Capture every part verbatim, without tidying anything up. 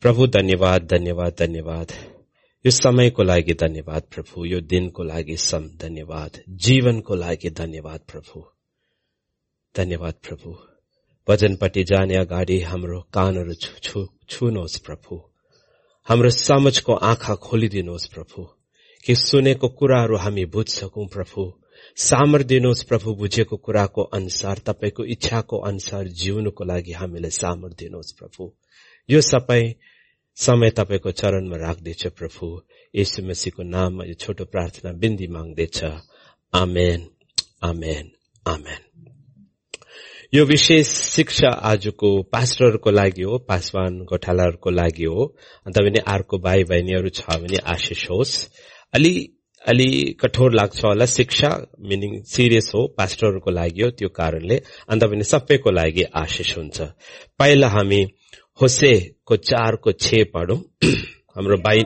प्रभु धन्यवाद धन्यवाद धन्यवाद यो समयको लागि धन्यवाद प्रभु, यो दिनको लागि सम धन्यवाद, जीवनको लागि धन्यवाद प्रभु। धन्यवाद प्रभु। वचनपट्टि जाने अगाडि हाम्रो कानहरू छु छुनुहोस् प्रभु, हाम्रो समझको आँखा खोलिदिनुहोस् प्रभु, कि सुनेको कुराहरू हामी बुझ सकौं प्रभु। सामर्थ दिनुहोस् प्रभु, बुझेको कुराको अनुसार तपाईको इच्छाको अनुसार जिउनको लागि हामीलाई सामर्थ दिनुहोस् प्रभु। यो सबै समय तपाईको चरणमा राख्दैछ प्रभु, यीशु मसीहको नाममा यो छोटो प्रार्थना बिन्ती माग्दैछ। आमेन आमेन आमेन। यो विशेष शिक्षा आजको पास्टरको लागि हो, पासवान गोठालाहरूको लागि हो। अन्त पनि अर्को भाइ बहिनीहरू छ भने आशिष होस्। अलि अलि कठोर लाग्छ होला, शिक्षा मिनिङ सिरियस हो, पास्टरहरूको लागि हो, त्यो कारणले अन्त पनि सबैको लागि आशिष हुन्छ। पहिला हामी होसेको चारको छे पढौं। हाम्रो भाइ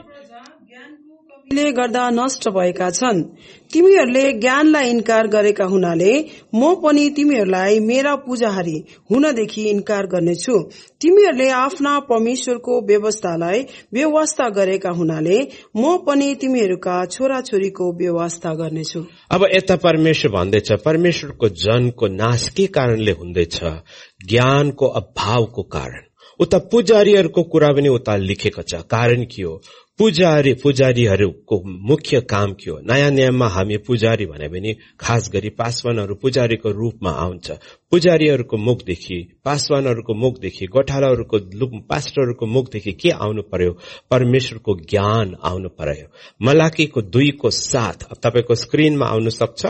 ले गर्दा नष्ट भएका छन्, तिमीहरूले ज्ञानलाई इन्कार गरेका हुनाले म पनि तिमीहरूलाई मेरा पूजाहारी हुनदेखि इन्कार गर्नेछु। तिमीहरूले आफ्ना परमेश्वरको व्यवस्थालाई व्यवस्था गरेका हुनाले म पनि तिमीहरूका छोराछोरीको व्यवस्था गर्नेछु। अब यता परमेश्वर भन्दैछ, परमेश्वरको जनको नाश के कारणले हुँदैछ? ज्ञानको अभावको कारण। उता पुजारीहरूको कुरा पनि उता लेखेको छ। कारण के हो? पुजारी पुजारीहरूको मुख्य काम के हो? नयाँ नियममा हामी पुजारी भने पनि खास गरी पासवानहरू पुजारीको रूपमा आउँछ। पुजारीहरूको मुखदेखि, पासवानहरूको मुखदेखि, गोठालाहरूको पास्टरहरूको मुखदेखि के आउनु पर्यो? परमेश्वरको ज्ञान आउनु पर्यो। मलाकीको दुईको साथ तपाईको स्क्रिनमा आउन सक्छ।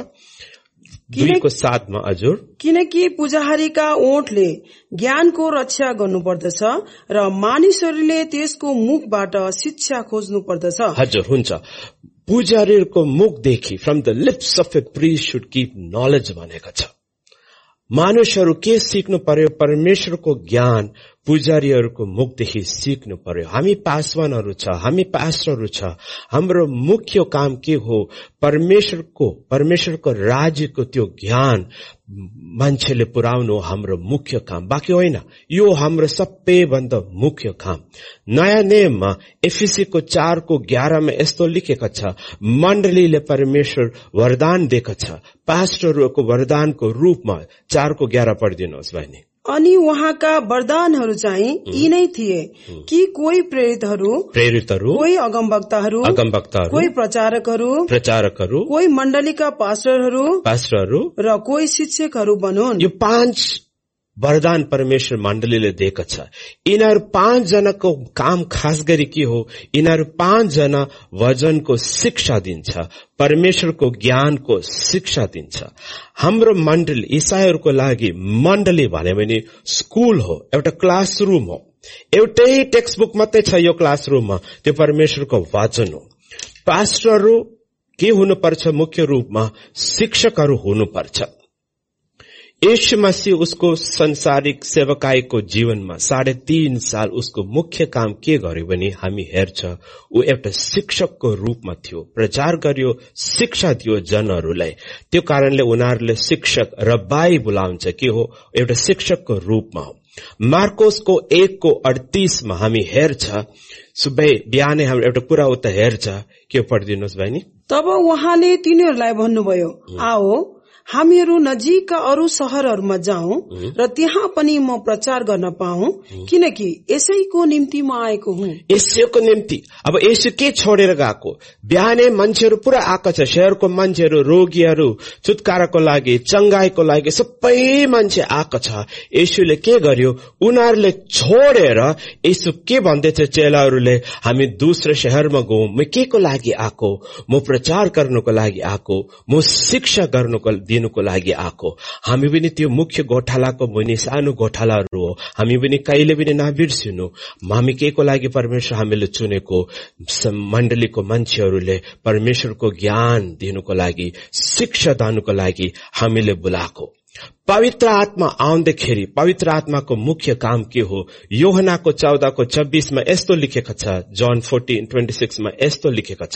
दुईको साथमा हजुर। किनकि पुजारीका ओठले ज्ञानको रक्षा गर्नुपर्दछ र मानिसहरूले त्यसको मुखबाट शिक्षा खोज्नु पर्दछ। हजुर, हुन्छ। पुजारीहरूको मुखदेखि, from the lips of a priest should keep knowledge भनेको छ। मानिसहरू के सिक्नु पर्यो? परमेश्वरको ज्ञान पुजारीहरूको मुखदेखि सिक्नु पर्यो। हामी पासवानहरू छ, हामी पास्टरहरू छ, हाम्रो मुख्य काम के हो? परमेश्वरको परमेश्वरको राज्यको त्यो ज्ञान मान्छेले पुर्याउनु हाम्रो मुख्य काम, बाँकी होइन। यो हाम्रो सबैभन्दा मुख्य काम। नयाँ नियममा एफिसीको चारको ग्यारमा यस्तो लेखेको छ, मण्डलीले परमेश्वर वरदान दिएको छ, पास्टरहरूको वरदानको रूपमा। चारको ग्यार पढिदिनुहोस् बहिनी। अनि उहाँका वरदानहरू चाहिँ यी नै थिए कि कोही प्रेरितहरू प्रेरितहरू कोही अगमवक्ताहरू अगमवक्ताहरू कोही प्रचारकहरू प्रचारकहरू कोही मण्डलीका पास्टरहरू पास्टरहरू र कोही शिक्षकहरू बनुन्। यो पाँच वरदान परमेश्वर मण्डलीले दिएको छ। यिनीहरू पाँच जनाको काम खास गरी के हो? यिनीहरू पाँच जना वचनको शिक्षा दिन्छ, परमेश्वरको ज्ञानको शिक्षा दिन्छ। हाम्रो मण्डली ईसाईहरूको लागि मण्डली भन्यो भने स्कूल हो, एउटा क्लासरूम हो। एउटै टेक्स्ट बुक मात्रै छ यो क्लासरूममा, त्यो परमेश्वरको वचन हो। पास्टरहरू के हुनुपर्छ? मुख्य रूपमा शिक्षकहरू हुनुपर्छ। यीशु मसीह उसको संसारिक सेवकाईको जीवनमा साढे तीन साल उसको मुख्य काम के गर्यो भने हामी हेर्छ, ऊ एउटा शिक्षकको रूपमा थियो, प्रचार गर्यो, शिक्षा दियो जनहरूलाई। त्यो कारणले उनीहरूले शिक्षक रब्बाई बोलाउँछ। के हो? एउटा शिक्षकको रूपमा हो। मार्कोसको एकको अडतीसमा हामी हेर्छ, सुबह बिहानै हाम्रो एउटा कुरा उता हेर्छ। के पढिदिनुहोस् बहिनी। तब उहाँले तिनीहरूलाई भन्नुभयो, आओ हामीहरू नजिकका अरू शहरहरूमा जाउँ र त्यहाँ पनि म प्रचार गर्न पाऊँ, किनकि यसैको निम्ति म आएको हुँ। यसैको निम्ति। अब यसो के छोडेर गएको? बिहानै मान्छेहरू पुरा आएको छ, शहरको मान्छेहरू, रोगीहरू, छुटकाराको लागि, चंगाईको लागि सबै मान्छे आएको छ। यसोले के गर्यो? उनीहरूले छोडेर यसो के भन्दैछ चेलाहरूले, हामी दूसरे शहरमा गयौं। म के को लागि आएको? म प्रचार गर्नको लागि आएको, म शिक्षा गर्नको दिनुको लागि आएको। हामी पनि त्यो मुख्य गोठालाको मुनि सानो गोठालाहरू हो। हामी पनि कहिले पनि नबिर्सिनु, हामी के को लागि परमेश्वर हामीले चुनेको? मण्डलीको मान्छेहरूले परमेश्वरको ज्ञान दिनुको लागि, शिक्षा दिनुको लागि हामीले बोलाएको। पवित्र आत्मा आउँदाखेरि पवित्र आत्माको मुख्य काम के हो? यूहन्नाको चौधको छब्बीसमा यस्तो लेखेको छ, जन फोर्टीन ट्वेन्टी सिक्समा यस्तो लेखेको छ,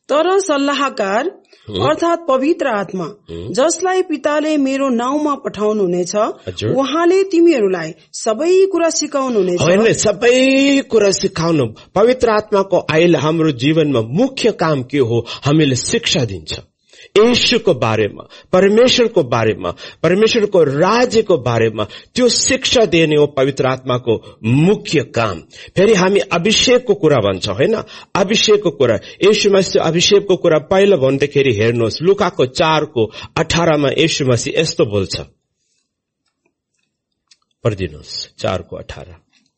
तर सल्लाहकार अर्थात पवित्र आत्मा जसलाई पिताले मेरो नाउँमा पठाउनुहुनेछ हजुर। उहाँले तिमीहरूलाई सबै कुरा सिकाउनुहुनेछ। होइन, सबै कुरा सिकाउनु। पवित्र आत्माको आइल हाम्रो जीवनमा मुख्य काम के हो? हामीले शिक्षा दिन्छ येशूको बारेमा, परमेश्वरको बारेमा, परमेश्वरको राज्यको बारेमा। त्यो शिक्षा दिने हो पवित्र आत्माको मुख्य काम। फेरि हामी अभिषेकको कुरा भन्छौं, होइन? अभिषेकको कुरा, येशू मसीह अभिषेकको कुरा पहिलो भन्दाखेरि हेर्नुहोस्, लुकाको चारको अठारमा येशू मसीह यस्तो बोल्छ, पढिदिनुहोस्, चारको अठार।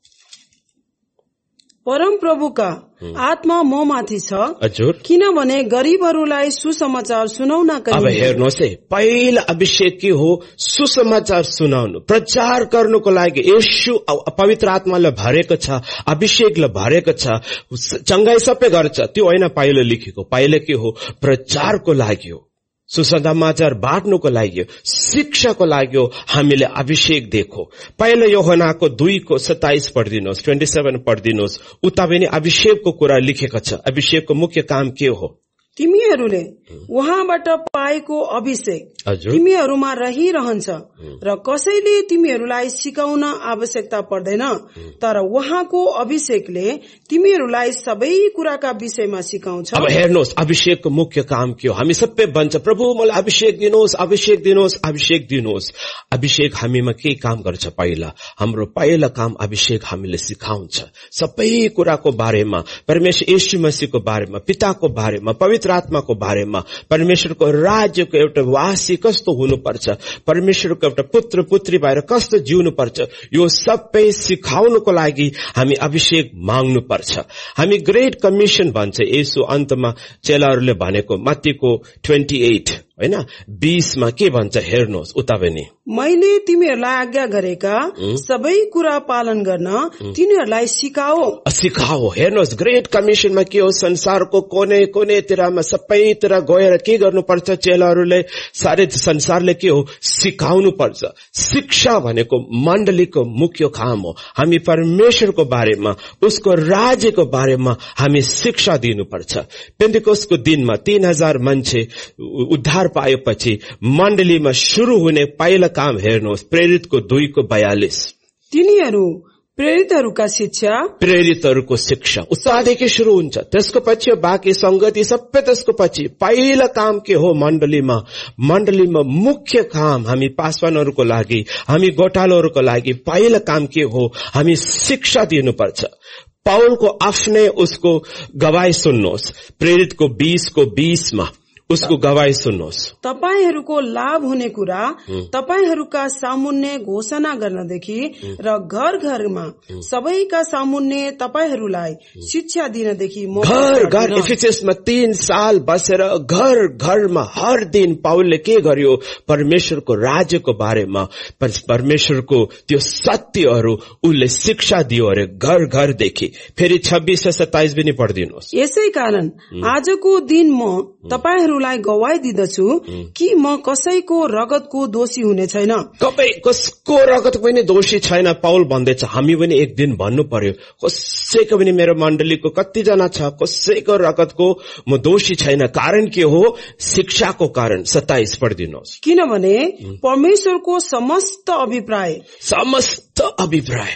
परम प्रभुका आत्मा म माथि छ, हजुर, किनभने गरीबहरूलाई सुसमाचार सुनाउनका अब निम्ति। हेर्नुहोस् है, पहिला अभिषेक के हो? सुसमाचार सुनाउनु, प्रचार गर्नुको लागि येशू पवित्र आत्माले भरेको छ, अभिषेकले भरेको छ। चंगाई सबै गर्छ, त्यो होइन पहिलो लेखेको। पहिलो के हो? प्रचारको लागि हो, सुसमाचार बाँड्नुको लागि, शिक्षाको लागि हो हामीले अभिषेक देखो। पहिलो यूहन्नाको दुईको सत्ताइस पढिदिनुहोस्, ट्वेन्टी सेभेन पढिदिनुहोस्। उता पनि अभिषेकको कुरा लेखेको छ। अभिषेकको मुख्य काम के हो? तिमीहरूले उहाँबाट पाएको अभिषेक हजुर, तिमीहरूमा रहिरहन्छ र कसैले तिमीहरूलाई सिकाउन आवश्यकता पर्दैन, तर उहाँको अभिषेकले तिमीहरूलाई सबै कुराका विषयमा सिकाउँछ। अब हेर्नुहोस्, अभिषेकको मुख्य काम के हो? हामी सबै भन्छ, प्रभु मलाई अभिषेक दिनुहोस्, अभिषेक दिनुहोस्, अभिषेक दिनुहोस्। अभिषेक हामीमा के काम गर्छ? पहिला हाम्रो पहिला काम अभिषेक हामीले सिकाउँछ सबै कुराको बारेमा, परमेश्वर येशू मसीहको बारेमा, पिताको बारेमा, पवित्र आत्माको बारेमा, परमेश्वरको राज्यको एउटा वासी कस्तो हुनुपर्छ, परमेश्वरको एउटा पुत्र पुत्री भएर कस्तो जिउनु पर्छ, यो सबै सिकाउनको लागि हामी अभिषेक माग्नु पर्छ। हामी ग्रेट कमिसन भन्छ येशू अन्तमा चेलाहरूले भनेको, मत्तीको अट्ठाइस होइन, बीसमा के भन्छ हेर्नुहोस् उता पनि। मैले तिमीहरूलाई आज्ञा गरेका सबै कुरा पालन गर्न तिनीहरूलाई सिकाओ सिकाओ। हेर्नुहोस्, ग्रेट कमिसनमा के हो? संसारको कोने कोनेतिरमा सबैतिर गएर के गर्नुपर्छ? चेलाहरूले, सारे संसारले के हो? सिकाउनु पर्छ। शिक्षा भनेको मण्डलीको मुख्य काम हो। हामी परमेश्वरको बारेमा, उसको राज्यको बारेमा हामी शिक्षा दिनुपर्छ। पेन्टेकोस्टको दिनमा तीन हजार मान्छे उद्धार पाएपछि मण्डलीमा शुरू हुने पहिलो काम हेर्नुहोस्, प्रेरितको दुईको बयालिस। तिनीहरू प्रेरितहरूका शिक्षा प्रेरितहरूको शिक्षा उत्साहदेखि शुरू हुन्छ, त्यसको पछि बाँकी संगति सबै त्यसको पछि। पहिलो काम के हो? मण्डलीमा मण्डलीमा मुख्य काम हामी पासवानहरूको लागि, हामी गोठालोहरूको लागि पहिलो काम के हो? हामी शिक्षा दिनुपर्छ। पाउलको आफ्नै उसको गवाई सुन्नुहोस्, प्रेरितको बीसको बीसमा उसको गवाई सुन्नुहोस्। तपाईहरूको लाभ हुने कुरा तपाईहरूका सामुन्ने घोषणा गर्नदेखि र घर घरमा सबैका सामुन्ने तपाईहरूलाई शिक्षा दिनदेखि म घर घर एफिससमा तीन साल बसेर घर घरमा हर दिन पाउलले के गर्यो? परमेश्वरको राज्यको बारेमा, परमेश्वरको त्यो सत्यहरू उसले शिक्षा दियो अरे घर घरदेखि। फेरि छब्बीस र सत्ताइस पनि पढिदिनुहोस्। यसै कारण आजको दिन म तपाईहरू गवाई दिदछु कि म कसैको रगतको दोषी हुने छैन। कबै कसको रगत पनि दोषी छैन पाउल भन्दैछ। हामी पनि एक दिन भन्नु पर्यो, कसैको पनि मेरो मण्डलीको कतिजना छ कसैको रगतको म दोषी छैन। कारण के हो? शिक्षाको कारण। सत्ताइस पढिदिनुहोस्। किनभने परमेश्वरको समस्त अभिप्राय समस्त अभिप्राय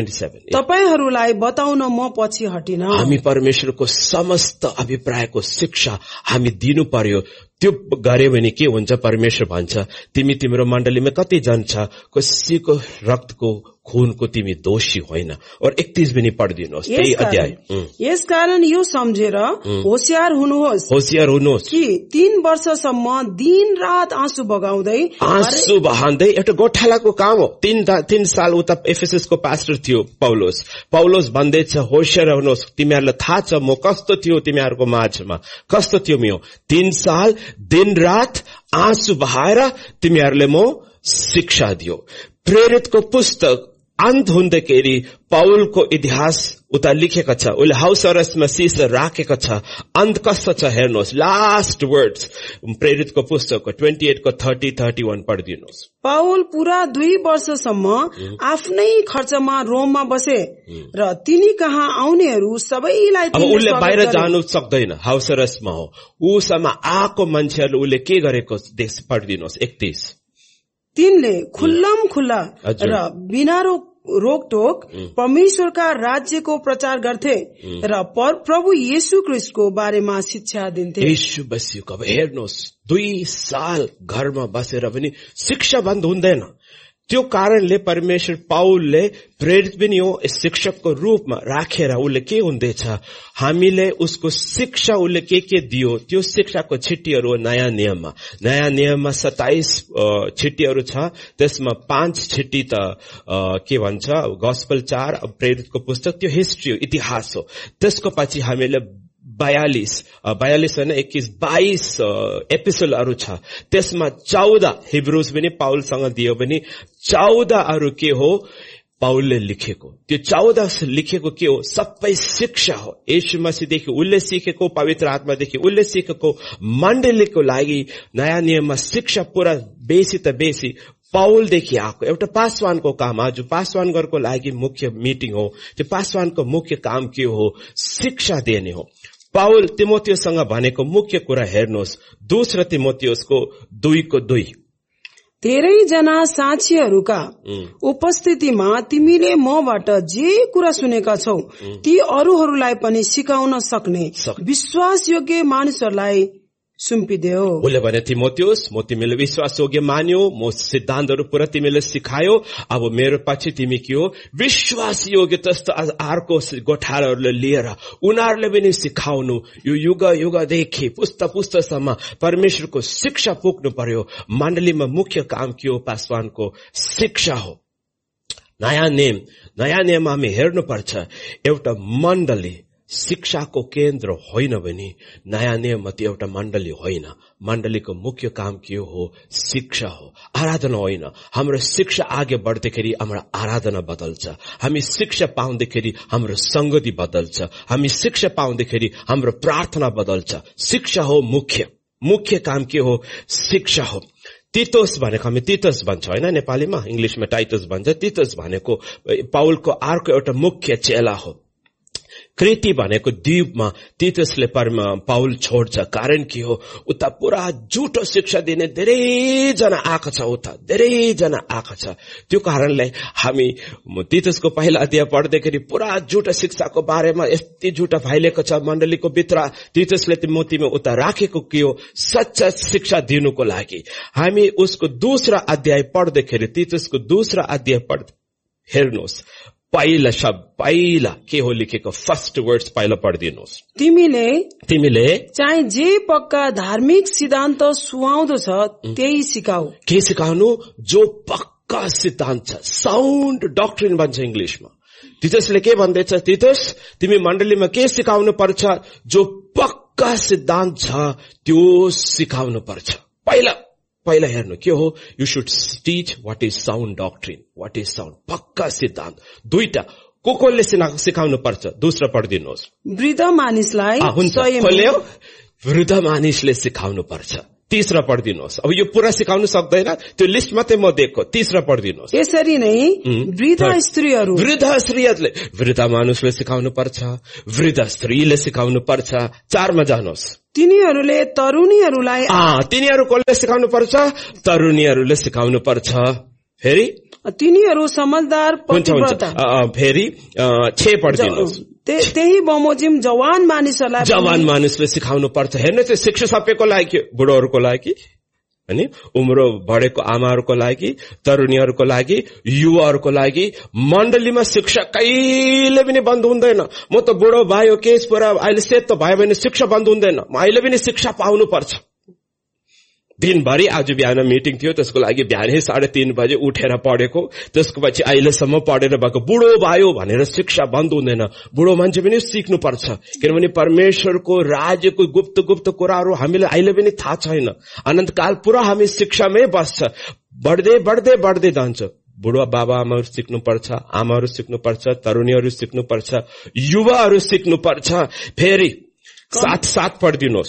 तपाईहरूलाई बताउन म पछि हटिन। हामी परमेश्वरको समस्त अभिप्रायको शिक्षा हामी दिनु पर्यो। त्यो गरे भने के हुन्छ? परमेश्वर भन्छ, तिमी तिम्रो मण्डलीमा कति जन छ कसैको रक्तको खूनको तिमी दोषी होइन। और एकतीस पनि पढिदिनुहोस् त्यही अध्याय। यसकारण यो सम्झेर होशियार हुनुहोस् होशियार हुनुहोस् कि तीन वर्षसम्म दिन रात आँसु बगाउँदै आँसु बहाउँदै एउटा गोठालाको काम हो। तीन तीन साल उता एफएसएसको पास्टर थियो पौलोस। पौलोस भन्दैछ होशियार हुनुहोस्, तिमीहरूलाई थाहा छ म कस्तो थियो तिमीहरूको माझमा, कस्तो थियो म। तीन साल दिन रात आँसु बहाएर तिमीहरूले म शिक्षा दियो। प्रेरितको पुस्तक अन्त हुँदाखेरि पाउलको इतिहास उता लेखेको छ, उसले हाउस अरेस्टमा शीर्ष राखेको छ। अन्त कस्तो छ हेर्नुहोस्, लास्ट वर्ड्स प्रेरितको पुस्तकको अट्ठाइस को तीस इकतीस पढिदिनुहोस्। पाउल पूरा दुई वर्षसम्म आफ्नै खर्चमा रोममा बसे र तिनी कहाँ आउनेहरू सबैलाई अब उसले बाहिर जानु सक्दैन, हाउस अरेस्टमा हो। उसँग आएको मान्छेहरूले उसले के गरेको पढिदिनुहोस् एकतीस। तिनले खुल्लम खुल्ला र बिना रोकटोक परमेश्वरका राज्यको प्रचार गर्थे र प्रभु येशू ख्रीष्टको बारेमा शिक्षा दिन्थे। येशू बसिएको अब हेर्नुहोस्, दुई साल घरमा बसेर पनि शिक्षा बन्द हुँदैन। त्यो कारणले परमेश्वर पाउलले प्रेरित पनि हो शिक्षकको रूपमा राखेर उसले के हुँदैछ, हामीले उसको शिक्षा उसले के के दियो त्यो शिक्षाको छिट्टीहरू नयाँ नियममा। नयाँ नियममा सत्ताइस छिट्टीहरू छ, त्यसमा पाँच छिट्टी त के भन्छ गस्पल चार, प्रेरितको पुस्तक त्यो हिस्ट्री हो, इतिहास हो। त्यसको पछि हामीले बयालीस बयालीस होइन एक्कीस बाइस एपिसोडहरू छ, त्यसमा चौध हिब्रूज पनि पाउलसँग दियो भने चौध अरू के हो पाउलले लेखेको। त्यो चौध लेखेको के हो, सबै शिक्षा हो। येशू मसीहदेखि उसले सिकेको, पवित्र आत्मादेखि उसले सिकेको, मण्डलीको लागि नयाँ नियममा शिक्षा पुरा बेसी त बेसी पाउलदेखि आएको। एउटा पासवानको काम, आज पासवानहरूको लागि मुख्य मिटिङ हो, त्यो पासवानको मुख्य काम के हो, शिक्षा दिने हो। पाउल तिमोथियोसँग भनेको मुख्य कुरा हेर्नुहोस्, दोस्रो तिमोथियोसको दुईको दुई। धेरै जना साक्षीहरूका उपस्थितिमा तिमीले मबाट जे कुरा सुनेका छौ ती अरूहरूलाई पनि सिकाउन सक्ने विश्वास योग्य मानिसहरूलाई सुम्पिदेऊ। उसले भने तिमोथियोस, म तिमीले विश्वास योग्य मान्यो, म सिद्धान्तहरू पुरा तिमीले सिकायो, अब मेरो पछि तिमी के हो विश्वास योग्य त्यस्तो अर्को गोठालाहरूले लिएर उनीहरूले पनि सिकाउनु। यो युग युगदेखि पुस्ता पुस्तासम्म परमेश्वरको शिक्षा पुग्नु पर्यो। मण्डलीमा मुख्य काम के हो, पासवानको शिक्षा हो। नयाँ नियम नयाँ नियममा हामी हेर्नुपर्छ, एउटा मण्डली शिक्षाको केन्द्र होइन भने नयाँ नियममा त्यो एउटा मण्डली होइन। मण्डलीको मुख्य काम के हो, शिक्षा हो, आराधना होइन। हाम्रो शिक्षा आगे बढ्दाखेरि हाम्रो आराधना बदल्छ, हामी शिक्षा पाउँदाखेरि हाम्रो संगति बदल्छ, हामी शिक्षा पाउँदाखेरि हाम्रो प्रार्थना बदल्छ। शिक्षा हो मुख्य मुख्य काम के हो, शिक्षा हो। तीतोस भनेको हामी तीतोस भन्छ होइन, नेपालीमा इंग्लिशमा टाइटस भन्छ। तीतोस भनेको पाउलको अर्को एउटा मुख्य चेला हो। कृति भनेको द्वीपमा तीतसले पाउल छोड्छ। कारण के हो, उता पुरा झुटो शिक्षा दिने धेरैजना आएको छ, उता धेरैजना आएको छ। त्यो कारणले हामी तीतसको पहिला अध्याय पढ्दाखेरि पुरा झुटो शिक्षाको बारेमा यति झुटो फैलिएको छ मण्डलीको भित्र। तीतसले तिमोथीमा उता राखेको के हो, सच्चा शिक्षा दिनुको लागि। हामी उसको दोस्रो अध्याय पढ्दाखेरि, तीतसको दोस्रो अध्याय पढ हेर्नुहोस्, पहिला शब्द पहिला के हो लेखेको, फर्स्ट वर्ड्स पहिला पढिदिनुहोस्। तिमीले तिमीले चाहे जे पक्का धार्मिक सिद्धान्त सुहाउँदो छ त्यही सिकाऊ। के सिकाउनु, जो पक्का सिद्धान्त छ, साउन्ड डक्ट्रिन भन्छ इंग्लिशमा। तीतसले के भन्दैछ, तीतस तिमी मण्डलीमा के सिकाउनु पर्छ, जो पक्का सिद्धान्त छ त्यो सिकाउनु पर्छ। पहिला पहिला हेर्नु के हो, you should teach what is sound doctrine, what is sound पक्का सिद्धान्त। दुईटा को कोले सिकाउनु पर्छ, दोस्रो पढिदिनुहोस्। वृद्ध मानिसलाई वृद्ध मानिसले सिकाउनु पर्छ। तीसरा पढिदिनुहोस्। अब यो पूरा सिकाउनु सक्दैन, त्यो लिस्ट मात्रै म दिएको, तीसरा पढिदिनुहोस्। यसरी नै वृद्ध स्त्रीहरू वृद्ध स्त्रीहरूले वृद्ध मानिसले सिकाउनु पर्छ, वृद्ध स्त्रीले सिकाउनु पर्छ। चारमा जानुहोस्। तिनीहरूले तरुणीहरूलाई तिनीहरू कसले सिकाउनु पर्छ, तरुणीहरूले सिकाउनु पर्छ। फेरि तिनीहरू समझदार पतिव्रता। फेरि छे पढिदिनुहोस्। त्यही बमोजिम जवान मानिसहरूलाई जवान मानिसले सिकाउनु पर्छ। हेर्नु त्यो शिक्षा सबैको लागि, बुढोहरूको लागि अनि उम्रो बढेको आमाहरूको लागि, तरुणीहरूको लागि, युवाहरूको लागि। मण्डलीमा शिक्षा कहिले पनि बन्द हुँदैन। म त बुढो भयो, केस पुरा अहिले सेतो भयो भने शिक्षा बन्द हुँदैन। म अहिले पनि शिक्षा पाउनु पर्छ। दिनभरि आज बिहान मिटिङ थियो, त्यसको लागि बिहानै साढे तीन बजे उठेर पढेको, त्यसको पछि अहिलेसम्म पढेर भएको। बुढो भयो भनेर शिक्षा बन्द हुँदैन, बुढो मान्छे पनि सिक्नु पर्छ। किनभने परमेश्वरको राज्यको गुप्त गुप्त कुराहरू हामीलाई अहिले पनि थाहा छैन। अनन्तकाल पुरा हामी शिक्षामै बस्छ, बढ्दै बढ्दै बढ्दै जान्छ। बुढा बाबा आमाहरू सिक्नुपर्छ, आमाहरू सिक्नुपर्छ, तरुणीहरू सिक्नुपर्छ, युवाहरू सिक्नुपर्छ। फेरि साथ साथ पढिदिनुहोस्।